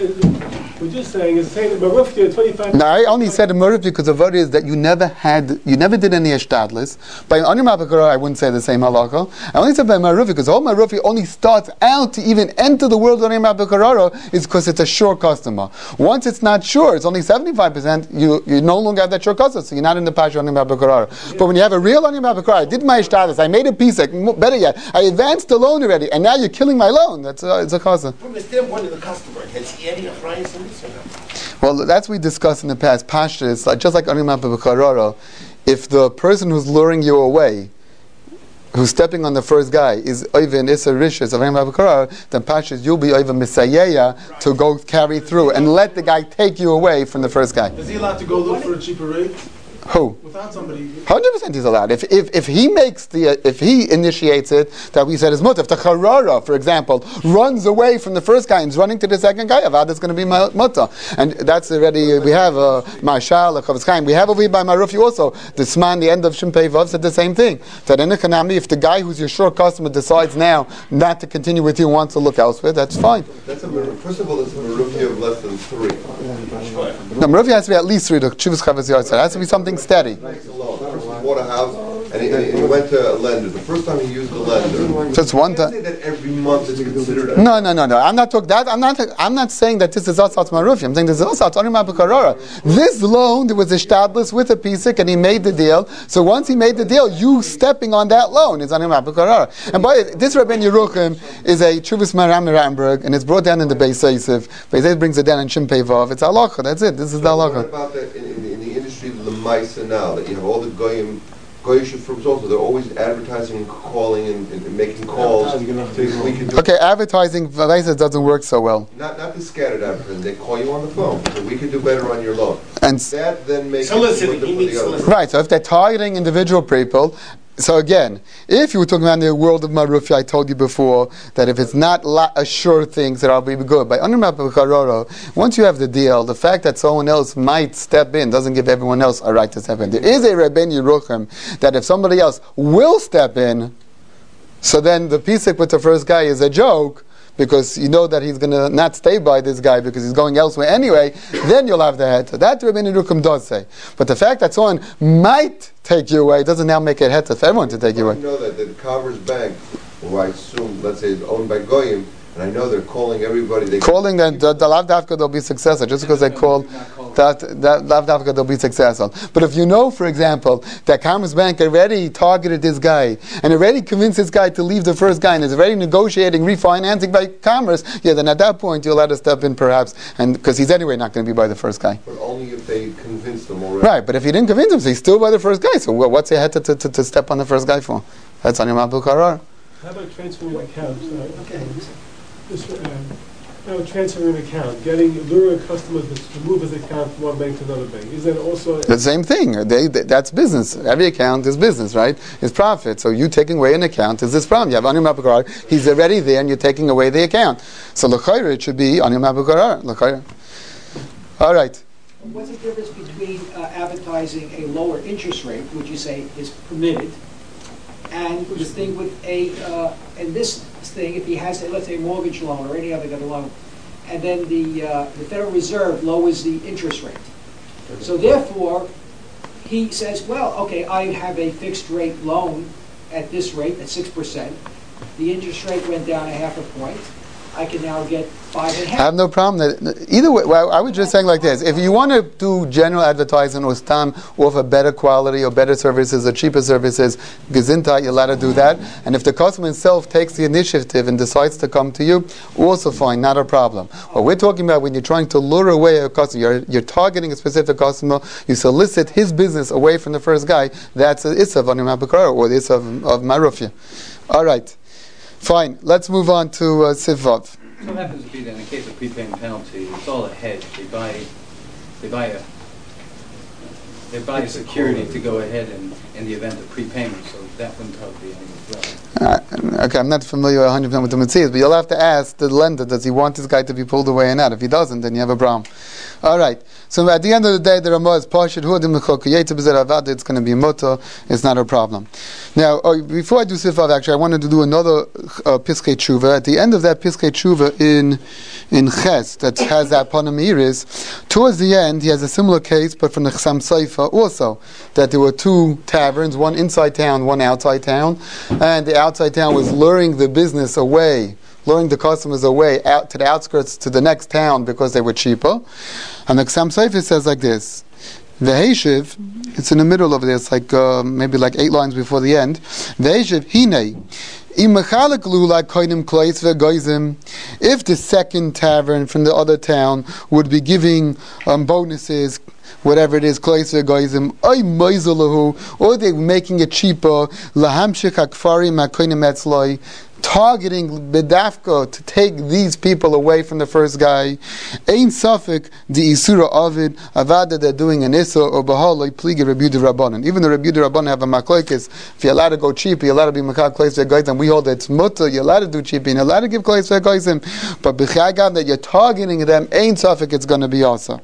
We're just saying it's saying that roughly 25%. No, I only said Murif because the word is that you never did any Ishtadlis. By Anim Abukara, I wouldn't say the same halakha. I only said by Murif because all Murif only starts out to even enter the world of Anim Abukara is because it's a sure customer. Once it's not sure, it's only 75%, you no longer have that sure customer, so you're not in the Pasha Anim Abukara. But when you have a real Anim Abukara, I did my Ishtadlis, I made a piece, better yet, I advanced the loan already, and now you're killing my loan. It's a cause. From the standpoint of the customer, has he any price in this or not? Well, that's what we discussed in the past. Pashta is just like Arim B'Karara. If the person who's luring you away, who's stepping on the first guy, is Oivin Issa Rishis of Arim B'Karara, then Pashta is you'll be Oivin Misayeya to go carry through and let the guy take you away from the first guy. Is he allowed to go look for a cheaper rate? Who? Without somebody. 100% he's allowed. If he makes if he initiates it, that we said is mutter. If the charara, for example, runs away from the first guy and is running to the second guy, avad is going to be mutter. And that's already, we have Mashal, a Chavetz Chaim. We have over here by Marufi also, the Sman, the end of Shimpei Vav said the same thing. That in a Kanami, if the guy who's your sure customer decides now not to continue with you and wants to look elsewhere, that's fine. First of all, it's a Marufi of less than 3. No, Marufi has to be at least 3. The Chuvas Chavetz Yaitz. It has to be something steady. First he bought a house and he went to a lender. The first time he used the lender, so it's one time. say that every month is considered. No. I'm not talking that. I'm not saying that this is Asat Marufi. I'm saying this is Asat Anim Abukara. This loan there was established with a pisik and he made the deal. So once he made the deal, you stepping on that loan is Anim Abukara. And by this Rabben Yeruchim is a Chuvas Maram Ramberg and it's brought down in the Beis Yosef. Beis Yosef brings it down in Shimpei Vav. It's halacha. That's it. This is the halacha. What about that in the industry, the Maisa now, that you have all the Goyish firms also, they're always advertising and calling and making calls. Okay, advertising doesn't work so well. Not the scattered advertising. They call you on the phone. So we can do better on your loan. And that then makes soliciting. it right. So if they're targeting individual people. So again, if you were talking about the world of Marufi, I told you before that if it's not a sure thing, that I'll be good. By Anim Abukara, once you have the deal, the fact that someone else might step in doesn't give everyone else a right to step in. There is a Rabben Yeruchim that if somebody else will step in, so then the pisik with the first guy is a joke, because you know that he's going to not stay by this guy because he's going elsewhere anyway, then you'll have the heter. That Rabbeinu Yeruchim does say. But the fact that someone might take you away doesn't now make it heter for everyone to take you away. You know that the Commerce Bank, who I assume, let's say, is owned by Goyim, and I know they're calling everybody. Calling the Lav Davka, they'll be successful. Just because they call that Lav Davka, they'll be successful. But if you know, for example, that Commerce Bank already targeted this guy and already convinced this guy to leave the first guy and is already negotiating refinancing by Commerce, then at that point you'll let us step in perhaps, and because he's anyway not going to be by the first guy. But only if they convince them already. Right, but if he didn't convince him, so he's still by the first guy. So what's he had to step on the first guy for? That's Anim Abukara. How about transferring an account? Transferring an account, luring customers to move his account from one bank to another bank. Is that also the same thing? That's business. Every account is business, right? It's profit. So you taking away an account is this problem. You have Anu Mapakarar. He's already there, and you're taking away the account. So l'chayra, it should be Anu Mapakarar. L'chayra. All right. What's the difference between advertising a lower interest rate, which you say is permitted, and the thing with and this thing, if he has, let's say, a mortgage loan or any other kind of loan, and then the Federal Reserve lowers the interest rate. So therefore, he says, well, okay, I have a fixed rate loan at this rate, at 6%. The interest rate went down 0.5 point. I can now get 5.5. I have no problem. Either way, well, I was just saying like this. If you want to do general advertising or stam offer better quality or better services or cheaper services, Gesundheit, you're allowed to do that. And if the customer himself takes the initiative and decides to come to you, also fine, not a problem. What we're talking about when you're trying to lure away a customer, you're targeting a specific customer, you solicit his business away from the first guy, that's the Issav on your Mapakar or the Issav of Marufia. All right. Fine. Let's move on to Sivav. So what happens to be that in the case of prepayment penalty, it's all a hedge. They buy a security to go ahead in the event of prepayment, so that wouldn't probably be any well. Okay, I'm not familiar 100% with the Metzias, but you'll have to ask the lender, does he want this guy to be pulled away or not? If he doesn't, then you have a problem. All right. So at the end of the day, the Ramah is Pashid Hudim Avad, it's going to be Mutter, it's not a problem. Now, before I do Sifav, actually, I wanted to do another Piskei Tshuva. At the end of that Piskei Tshuva in Ches, that has that Panamiris, towards the end, he has a similar case, but from the Chsam Seifa also, that there were two taverns, one inside town, one outside town, and the outside town was luring the business away, luring the customers away out to the outskirts to the next town because they were cheaper. And the Chsam Seifa says like this, V'heishiv, it's in the middle of this, like maybe like 8 lines before the end. V'heishiv, hinei, if the second tavern from the other town would be giving bonuses, whatever it is, or they're making it cheaper, targeting bedafka to take these people away from the first guy. Ein safek the isura avid avada, they're doing an issa or bahaloi pligi Rabbi Rabbanan. Even the Rabbi Rabbanan have a machlokes. If you're allowed to go cheap, you're allowed to be makal kleis ve'goyim, and we hold that it's mutter. You're allowed to do cheap, and you're allowed to give kleis ve'goyim. But b'chagam that you're targeting them, ein safek it's going to be also.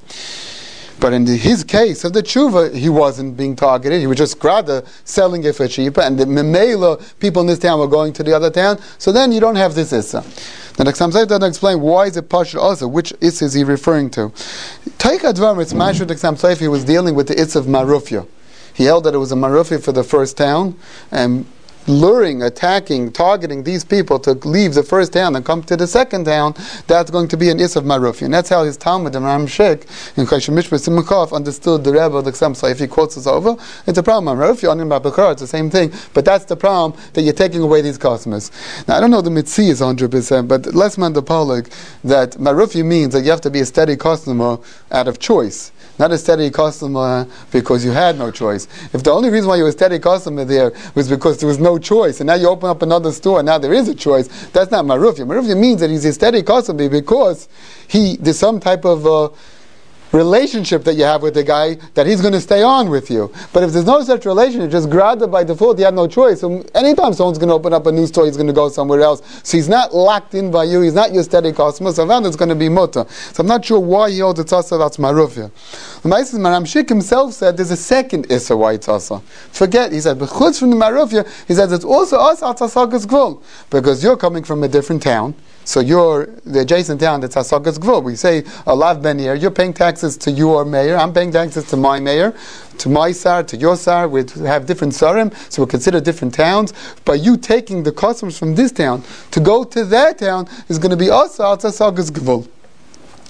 But in his case of the tshuva, he wasn't being targeted. He was just rather selling it for cheaper, and the memela people in this town were going to the other town. So then you don't have this issa. The next time doesn't explain why is it partial also. Which issa is he referring to? Taik Advar, it's Mashud Exam Seif, he was dealing with the issa of Marufia. He held that it was a Marufia for the first town, and luring, attacking, targeting these people to leave the first town and come to the second town, that's going to be an Issav Marufi. And that's how his Talmud, the Ram Shek, in Chayshim Mishpah Simukov, understood the Rebbe of the Ksam. So if he quotes us over, it's a problem. Marufi, Anim Babakar, it's the same thing. But that's the problem, that you're taking away these customers. Now, I don't know the Mitzi is 100%, but less man the Polik, that Marufi means that you have to be a steady customer out of choice. Not a steady customer because you had no choice. If the only reason why you were a steady customer there was because there was no choice, and now you open up another store and now there is a choice, that's not Marufia. Marufia means that he's a steady customer because there's some type of relationship that you have with the guy that he's going to stay on with you. But if there's no such relationship, just grada by default, you have no choice. So anytime someone's going to open up a new store, he's going to go somewhere else. So he's not locked in by you. He's not your steady customer. So then it's going to be mutter. So I'm not sure why he holds it's asa that's marufia. The Ma'asis Maram Shik himself said there's a second issa why it's asa. Forget, he said, b'chutz from the marufia, he said it's also asa atzasakas gvul, because you're coming from a different town. So you're the adjacent town that's Hasakas Gvul. We say, Alav Ben here, you're paying taxes to your mayor, I'm paying taxes to my mayor, to my sar, to your sar, we have different sarim, so we consider different towns. But you taking the customers from this town to go to that town is going to be also Hasakas Gvul.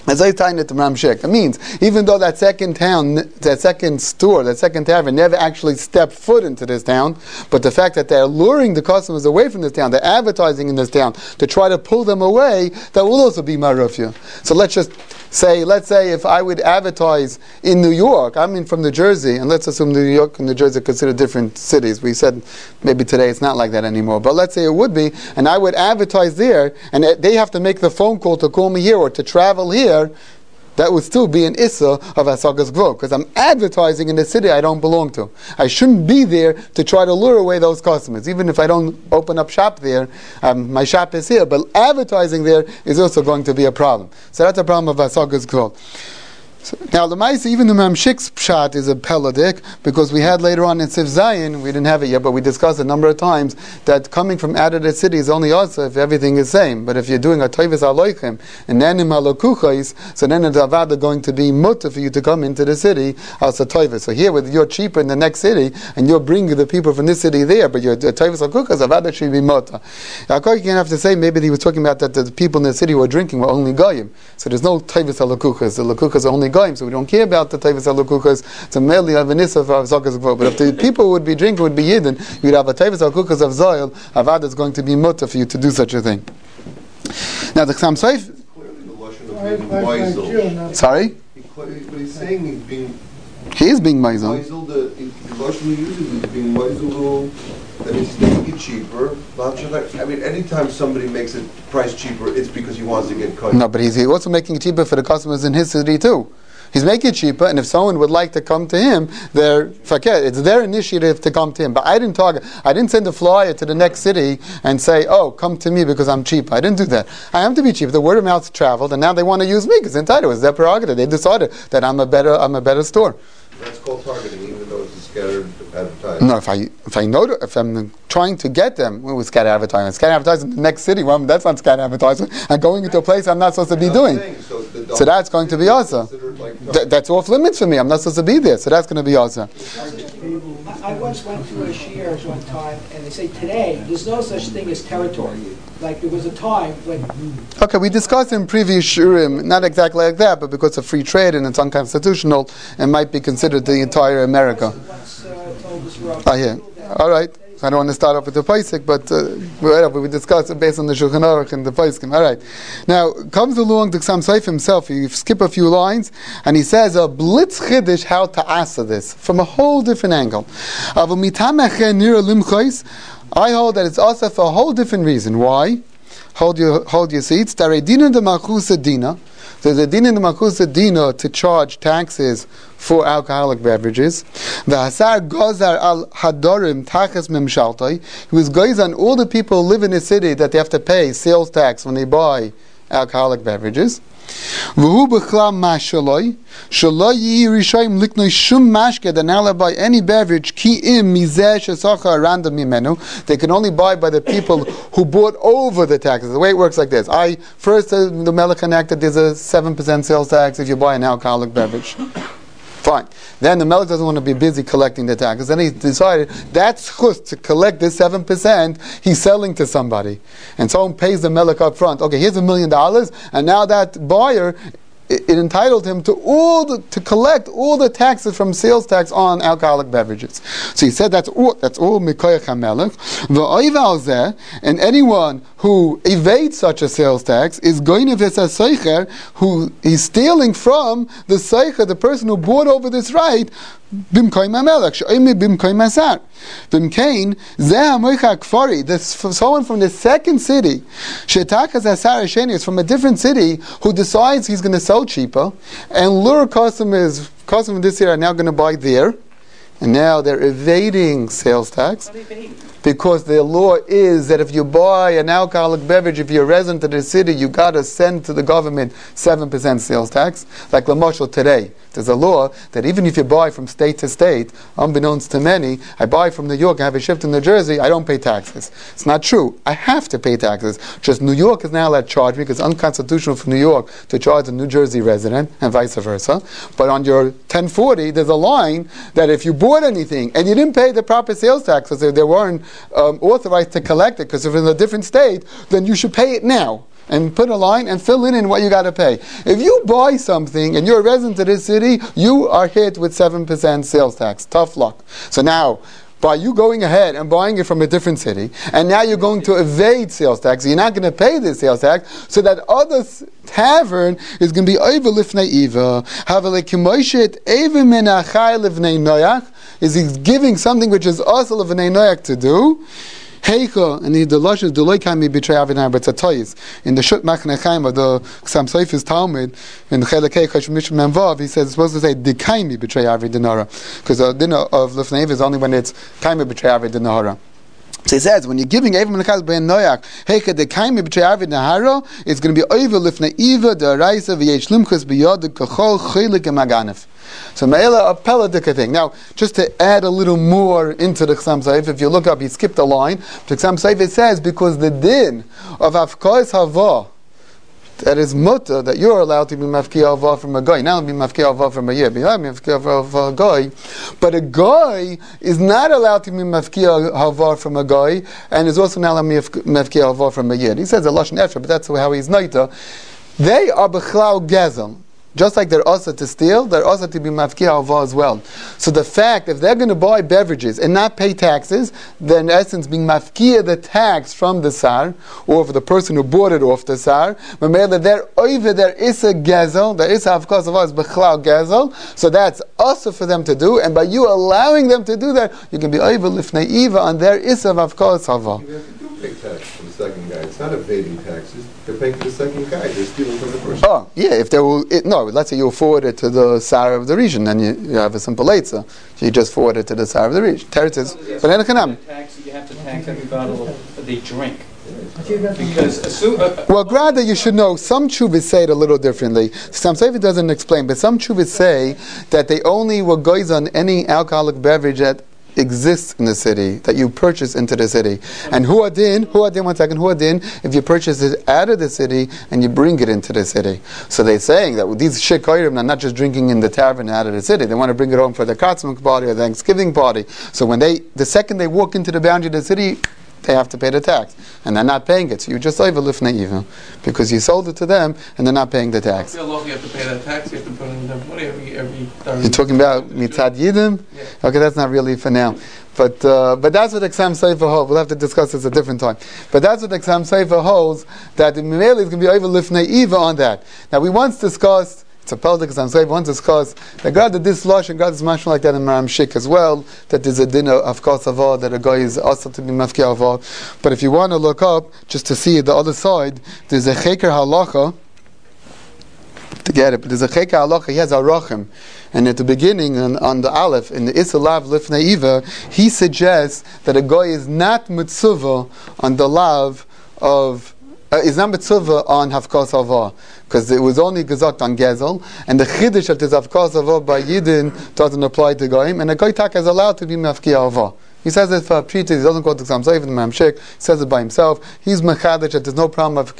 As I tie it to Ramshik, it means even though that second town, that second store, that second tavern never actually stepped foot into this town, but the fact that they're luring the customers away from this town, they're advertising in this town to try to pull them away, that will also be marufya. So let's say if I would advertise in New York, I'm from New Jersey, and let's assume New York and New Jersey are considered different cities. We said maybe today it's not like that anymore, but let's say it would be, and I would advertise there, and they have to make the phone call to call me here or to travel here. That would still be an issa of Hasagas Gvul, because I'm advertising in the city I don't belong to. I shouldn't be there to try to lure away those customers. Even if I don't open up shop there, my shop is here, but advertising there is also going to be a problem. So that's a problem of Hasagas Gvul. Now, the Maisa, even the Mamshik's pshat is a peladik, because we had later on in Sif Zayin, we didn't have it yet, but we discussed a number of times that coming from out of the city is only also if everything is same. But if you're doing a toivus aloichem and then in malakuchais, so then it's avada going to be mutter for you to come into the city as a toivus. So here, with you're cheaper in the next city and you're bringing the people from this city there, but you're toivus alakuchas, avada should be mutter. Now, you can have to say maybe he was talking about that the people in the city who were drinking were only goyim. So there's no toivus alakuchas. The lakuchas are only goyim, so we don't care about the Tevis HaLukukas. It's a merely Avanissa of Zokas Gvul. But if the people who would be drinking would be Yidden, you'd have a Tevis HaLukukas of Zoil. Avad is going to be mutter for you to do such a thing. Now the Chassam Sofer. Sorry? But he's saying he's being. He is being Maisel. The Lashon he uses is being Maisel. That he's making it cheaper. I mean, anytime somebody makes it price cheaper, it's because he wants to get cut. No, but he's also making it cheaper for the customers in his city too. He's making it cheaper, and if someone would like to come to him, it's their initiative to come to him. But I didn't send a flyer to the next city and say, "Oh, come to me because I'm cheap." I didn't do that. I am to be cheap. The word of mouth traveled, and now they want to use me because it's entitled. It's their prerogative. They decided that I'm a better store. That's called targeting, even though it's a scattered advertising. No, if I'm trying to get them with scattered advertising. Scattered advertising in the next city, well, that's not scattered advertising. I'm going into a place I'm not supposed to be doing. So that's going to be also. That's off limits for me. I'm not supposed to be there. So that's going to be also. I once went to a shiur one time, and they say today there's no such thing as territory. Like there was a time when. Okay, we discussed in previous shurim, not exactly like that, but because of free trade and it's unconstitutional, it might be considered the entire America. Yeah. All right. I don't want to start off with the Paisik, but we discussed it based on the Shulchan Aruch and the Paiskim. All right. Now, comes along the Chassam Sofer himself, you skip a few lines, and he says a blitz chiddush how to answer this, from a whole different angle. I hold that it's also for a whole different reason. Why? Hold your seats. There's a din in the Malchusa Dina to charge taxes for alcoholic beverages. The Hasar Gozar al Hadorim Tachas Memshaltai, who is goes on all the people who live in the city that they have to pay sales tax when they buy alcoholic beverages. V'hu b'chlam mashaloi shaloi yi rishayim liknoi shum mashke that now buy any beverage ki im mizeh shesacha random mimenu. They can only buy by the people who bought over the taxes. The way it works like this: the Melech enacted there's a 7% sales tax if you buy an alcoholic beverage. Fine. Then the Melech doesn't want to be busy collecting the taxes. Then he decided that's chus to collect this 7%. He's selling to somebody, and someone pays the Melech up front. Okay, here's $1 million, and now that buyer, it entitled him to collect all the taxes from sales tax on alcoholic beverages. So he said that's all mikoyach hamelech. V'oival zeh, and anyone who evades such a sales tax is going to visit a seicher who he's stealing from the seicher, the person who bought over this right. Bimkoy mamelech, she'omi bimkoy masar. Bimkain zeh hamoicha kfari. This someone from the second city, shetakas asar sheni, is from a different city who decides he's going to sell cheaper and lure customers this year are now going to buy there, and now they're evading sales tax. Because the law is that if you buy an alcoholic beverage, if you're a resident of the city, you got to send to the government 7% sales tax. Like Lamoshel today, there's a law that even if you buy from state to state, unbeknownst to many, I buy from New York, I have a shift in New Jersey, I don't pay taxes. It's not true. I have to pay taxes. Just New York is now allowed to charge me because it's unconstitutional for New York to charge a New Jersey resident and vice versa. But on your 1040, there's a line that if you bought anything and you didn't pay the proper sales taxes, they weren't authorized to collect it because if it's in a different state, then you should pay it now. and put a line and fill in what you got to pay. If you buy something and you're a resident of this city, you are hit with 7% sales tax. Tough luck. So now, by you going ahead and buying it from a different city, and now you're going to evade sales tax, you're not going to pay this sales tax, so that other tavern is going to be over lifnei iva. Is he giving something which is also lifnei noyak to do? Heicha, and the lush is Deloy Kami betray Avinai, but it's a toys. In the Shut Machne Chaim of the Ksam Seif's Talmud, in the Chelekei Chash Mishum Memvav, he says it's supposed to say the Kaimi betray Avinai, because the dinner of Lifnei Iva is only when it's Kaimi betray Avinai. So he says, when you're giving Evim Lekaz Ben Noyak, Heika de Kaimi betray Avinai, it's going to be over Lifnei Iva, the Raisa, V'yesh Limchus, B'yod, Kachol, Chelik, and Maganef. So Me'ela, a Peladika thing. Now, just to add a little more into the Ksam Seif, if you look up, he skipped a line. The Ksam Seif, it says, because the din of Afkos Hava, that is mutter, that you're allowed to be mafki hava from a guy. Now be mafki hava from a year. Be mafki hava from a guy. But a guy is not allowed to be mafki hava from a guy, and is also not allowed to be mafki hava from a year. He says a lashon efshar, but that's how he's naita. They are bechlau gezel. Just like they're also to steal, they're also to be mafki hava as well. So the fact, if they're going to buy beverages and not pay taxes, they're in essence being mafki the tax from the sar, or for the person who bought it off the sar. But they're over there is a gezel, there is of course is bechlau gezel. So that's also for them to do, and by you allowing them to do that, you can be over lifnei iva on their isav of course hava. You have to do pay tax for the second guy. It's not evading taxes. They're paying for the second guy. They're stealing from the first. Oh, yeah. If they will, let's say you forward it to the sar of the region, then you have a simple eitzah. You just forward it to the sar of the region. Teretz, but in a kanam. You have to tax every bottle they drink. Because well, rather you should know. Some chuvas say it a little differently. Some Sefer doesn't explain, but some chuvas say that they only will goes on any alcoholic beverage that exists in the city, that you purchase into the city. And huadin, if you purchase it out of the city and you bring it into the city. So they're saying that these shikoyrim are not just drinking in the tavern out of the city, they want to bring it home for their katzmuk party or their Thanksgiving party. So when the second they walk into the boundary of the city, they have to pay the tax, and they're not paying it. So you just over lifnei iva because you sold it to them, and they're not paying the tax. You have to pay that tax. You have to put in the money every time. You're talking about mitzad yidim? Yeah. Okay, that's not really for now. But that's what Ksam Sefer holds. We'll have to discuss this a different time. But that's what Ksam Sefer holds, that the Mimeli is going to be over lifnei iva on that. Now we once discussed. It's a peldik Ksam Sefer. Once discussed that God did this lush and God is much like that in Maram Shik as well. That there's a dinner of kosava that a guy is also to be mafki hava. But if you want to look up just to see the other side, there's a cheker halacha. To get it, but there's a cheker halacha. He has a rachim, and at the beginning on the aleph in the isalav lifnei iva, he suggests that a guy is not mitzvah on the lav of. Is not mitzvah on Hafkos Hava, because it was only gezakt on Gezel, and the chiddush of this Hafkos Hava by Yidin doesn't apply to Goyim, and a Goy Tak is allowed to be Mafki Hava. He says it for Pshita, he doesn't go to Ksam Seif, the Mamshik, he says it by himself. He's Mechadish that there's no problem of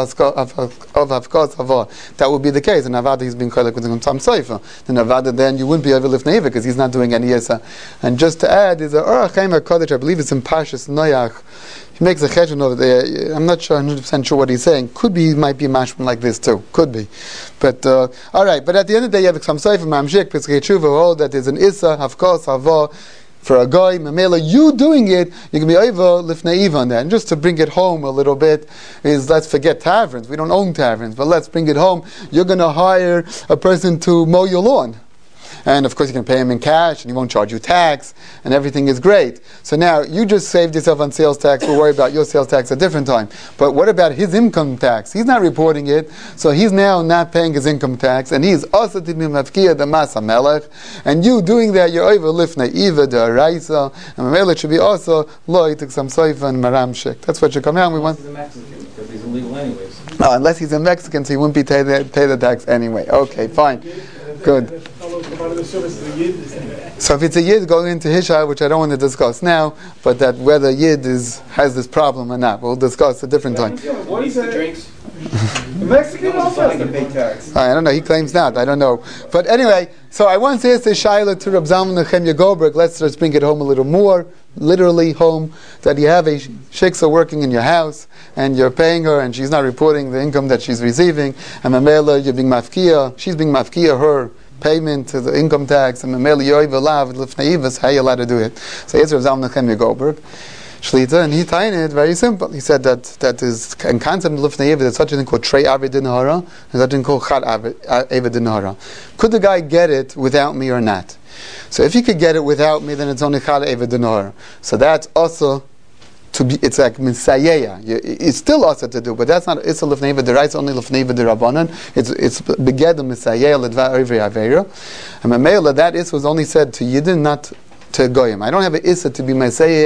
Hafkos Hava. That would be the case, and Avada he's being called with Ksam Seif. Then Avada then you wouldn't be over Lifnei Iva, because he's not doing any Yesa. And just to add, there's a Orach Kodesh, I believe it's in Pashas Noyach. He makes a cheshbon over there. I'm not sure, 100% sure what he's saying. Could be, might be mashman like this too. Could be. But, all right. But at the end of the day, you have Ksam Seif, Mamshik, Piskei Tshuva, all that is an Issa, Hafkos, Hava, for a guy, Mamela, you doing it, you can be over lifnei iva on that. And just to bring it home a little bit, is let's forget taverns. We don't own taverns, but let's bring it home. You're going to hire a person to mow your lawn. And of course you can pay him in cash and he won't charge you tax and everything is great. So now you just saved yourself on sales tax. We'll worry about your sales tax at a different time. But what about his income tax? He's not reporting it, so he's now not paying his income tax, and he's also to be mafkiya the mas hamelech. And you doing that, you're over lifnei iva the raisa, and Melech should be also loy to some soifa and maramshik. That's what should come out. We want. He's a Mexican because he's illegal anyways. No, unless he's a Mexican, so he wouldn't be pay the tax anyway. Okay, fine. Good. So if it's a Yid going into Hishai, which I don't want to discuss now, but that whether Yid has this problem or not, we'll discuss a different time. What is the drinks? Mexican also has to pay tax. I don't know. He claims not. I don't know. But anyway, so I once asked a Shaila to Reb Zalman Nechemya Goldberg. Let's just bring it home a little more. Literally home, that you have a shiksa working in your house and you're paying her and she's not reporting the income that she's receiving, and Mamela, you're being mafkia, she's being mafkia her payment to the income tax, and Mamela yoiva lav lifnaivas, how you allowed to do it? So here's Reb Zalman Nechemya Goldberg Shlita, and he tied it very simple. He said that is in concept of lifnei there's such a thing called trei avid dinahara, and such a thing called chad avid dinahara. Could the guy get it without me or not? So if he could get it without me, then it's only chad avid dinahara. So that's also to be. It's like misayeya. It's still also to do, but that's not. It's a lifnei v'derai. It's only lifnei v'derabanan. It's beged misayeya l'dvar ivri avera. And Mamela, that was only said to Yidden, not to goyim. I don't have an issa to be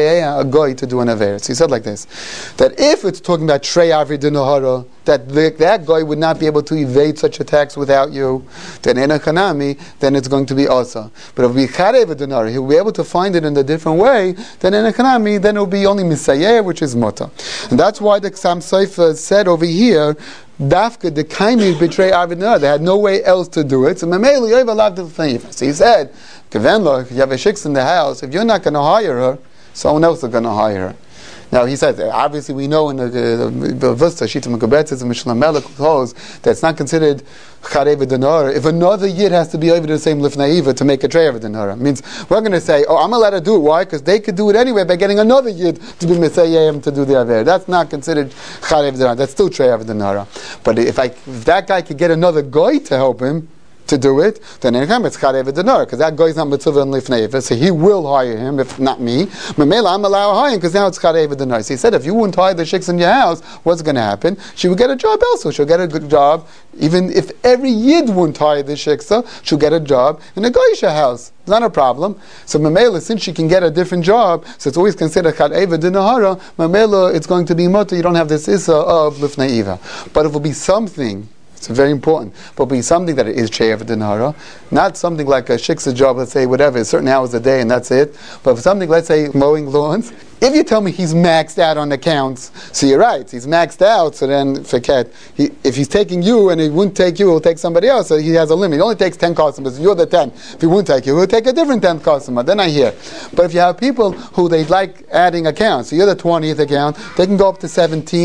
a goy to do an aver. So he said like this, that if it's talking about trei avri dinahara, that goy would not be able to evade such a tax without you, then in a kanami, then it's going to be asa. But if we charev dinahara, he'll be able to find it in a different way, then in a kanami, then it'll be only misayeh, which is mota. And that's why the Ksam Sofer said over here, Dafka the kaimid betray avidna. They had no way else to do it. So Mameli Yoiva loved the thing. So he said, Kavenlo, if you have a shiksa in the house, if you're not going to hire her, someone else is going to hire her. Now he says, obviously we know in the Vista, Shita Mekabetzes and Mishnah Melech holds that it's not considered Charev Dinara if another Yid has to be over the same Lifnaiva to make a Trei of Dinara. It means we're going to say, oh, I'm allowed to do it. Why? Because they could do it anyway by getting another Yid to be Mesayim to do the Aver. That's not considered Charev Dinara. That's still Trei of Dinara. But if that guy could get another Goy to help him to do it, then anytime it's charev dinar, because that guy is not mitzvah and lifnei, so he will hire him, if not me. Mamela, I'm allowed to hire him, because now it's charev dinar. So he said, if you wouldn't hire the shiksa in your house, what's going to happen? She would get a job also. She'll get a good job. Even if every yid wouldn't hire the shiksa, she'll get a job in a goyisha house. It's not a problem. So Mamela, since she can get a different job, so it's always considered charev dinahara, Mamela, it's going to be mutter. You don't have this issa of lifnei iva. But if it will be something, it's very important, but be something that it is Che'ev Dinara, not something like a shiksa job, let's say, whatever, certain hours a day and that's it, but for something, let's say, mowing lawns. If you tell me he's maxed out on accounts, so you're right, he's maxed out, so then forget. If he's taking you and he wouldn't take you, he'll take somebody else, so he has a limit. He only takes 10 customers, you're the 10. If he wouldn't take you, he'll take a different 10th customer, then I hear. But if you have people who they like adding accounts, so you're the 20th account, they can go up to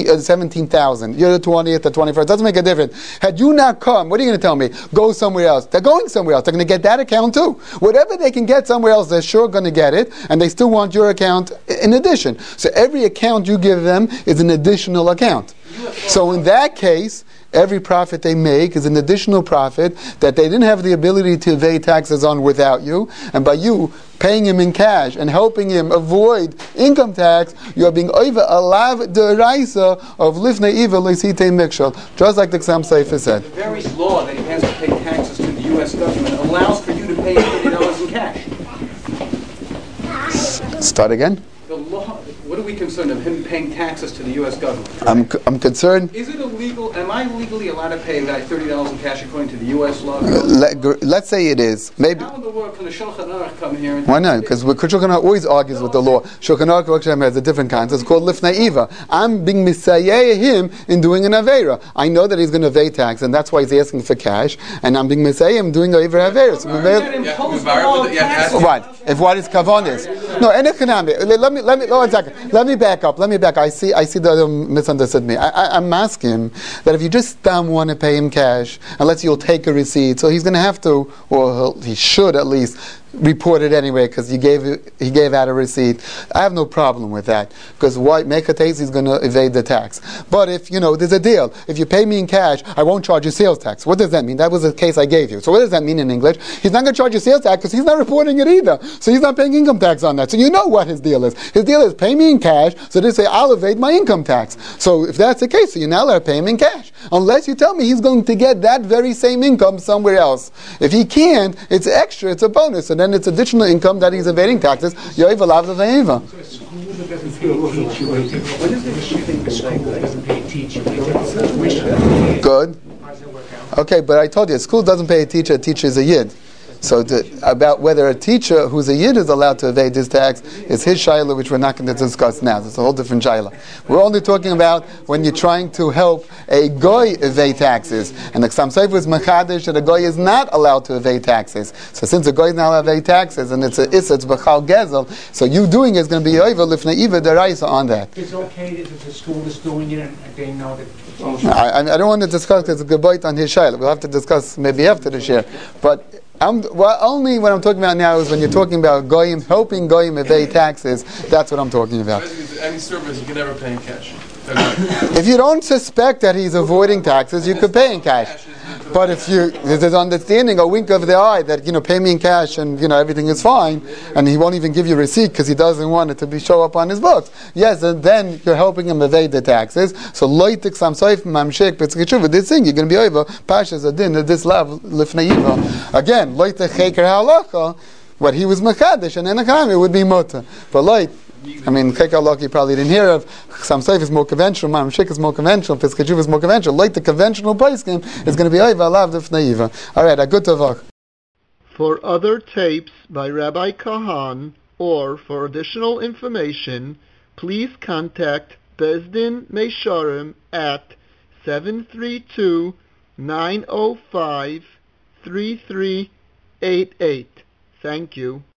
17,000. You're the 20th, the 21st, it doesn't make a difference. Had you not come, what are you going to tell me? Go somewhere else. They're going somewhere else. They're going to get that account too. Whatever they can get somewhere else, they're sure going to get it, and they still want your account in addition. So every account you give them is an additional account. So in that case, every profit they make is an additional profit that they didn't have the ability to evade taxes on without you, and by you paying him in cash and helping him avoid income tax, you are being over a lav deraisa of lifnei iva leisite mikshal, just like the Ksam Sofer said. The very law that he has to pay taxes to the U.S. government allows for you to pay $30 in cash. Start again. The law. What are we concerned of him paying taxes to the U.S. government? I'm concerned. Is it illegal? Am I legally allowed to pay that $30 in cash according to the U.S. law? Let's say it is. Maybe. How in the world can the Shulchan Aruch come here? Why not? Because Shulchan Aruch always argues with the law. Shulchan Aruch has a different concept. It's called lifnei iva. I'm being misayeh him in doing an avera. I know that he's going to evade tax, and that's why he's asking for cash. And I'm being misayeh him doing an avera. So what? If what his kavan is? No, and let me 1 second. Let me back up. I see the other misunderstood me. I'm asking him that if you just want to pay him cash, unless you'll take a receipt, so he's going to have to, or he should at least, report it anyway because he gave out a receipt. I have no problem with that because why make a taste? He's going to evade the tax. But if there's a deal, if you pay me in cash, I won't charge you sales tax. What does that mean? That was the case I gave you. So what does that mean in English? He's not going to charge you sales tax because he's not reporting it either. So he's not paying income tax on that. So you know what his deal is. His deal is pay me in cash. So they say I'll evade my income tax. So if that's the case, so you're not allowed to pay him in cash unless you tell me he's going to get that very same income somewhere else. If he can't, it's extra. It's a bonus. And then it's additional income that he's evading taxes. Yoiva lav l'veiva. Good. Okay, but I told you, school doesn't pay a teacher is a yid. So about whether a teacher who's a yid is allowed to evade his tax is his shaila, which we're not going to discuss now. It's a whole different shaila. We're only talking about when you're trying to help a goy evade taxes, and the Chassam Sofer is machadish that a goy is not allowed to evade taxes. So since a goy is not allowed to evade taxes, and it's b'chal gezel, so you doing it is going to be over lifnei iva deraisa on that. It's okay if the school is doing it and they know that it's also... I don't want to discuss because it's a gebait on his shaila. We'll have to discuss maybe after the share. But only what I'm talking about now is when you're talking about goyim, helping goyim evade taxes. That's what I'm talking about. Any service you can never pay in cash. If you don't suspect that he's avoiding taxes, you could pay in cash. But if there's understanding, a wink of the eye that, pay me in cash and, everything is fine, and he won't even give you a receipt because he doesn't want it to show up on his books. Yes, and then you're helping him evade the taxes. So, loitik samsoif mamshek b'tzkishuv, this thing, you're going to be over, pashas adin, at this level, lifnei iva. Again, loitik cheker halacha, what he was makadesh, and enakam, it would be muta. But Chek HaLok you probably didn't hear of. Chassam Sofer is more conventional, Mamshik is more conventional, Piskei Teshuva is more conventional. Like the conventional poskim is going to be Oiva, Alav, Lifnei Iva. Alright, a good tavach. For other tapes by Rabbi Kahan, or for additional information, please contact Bezdin Meisharim at 732-905-3388. Thank you.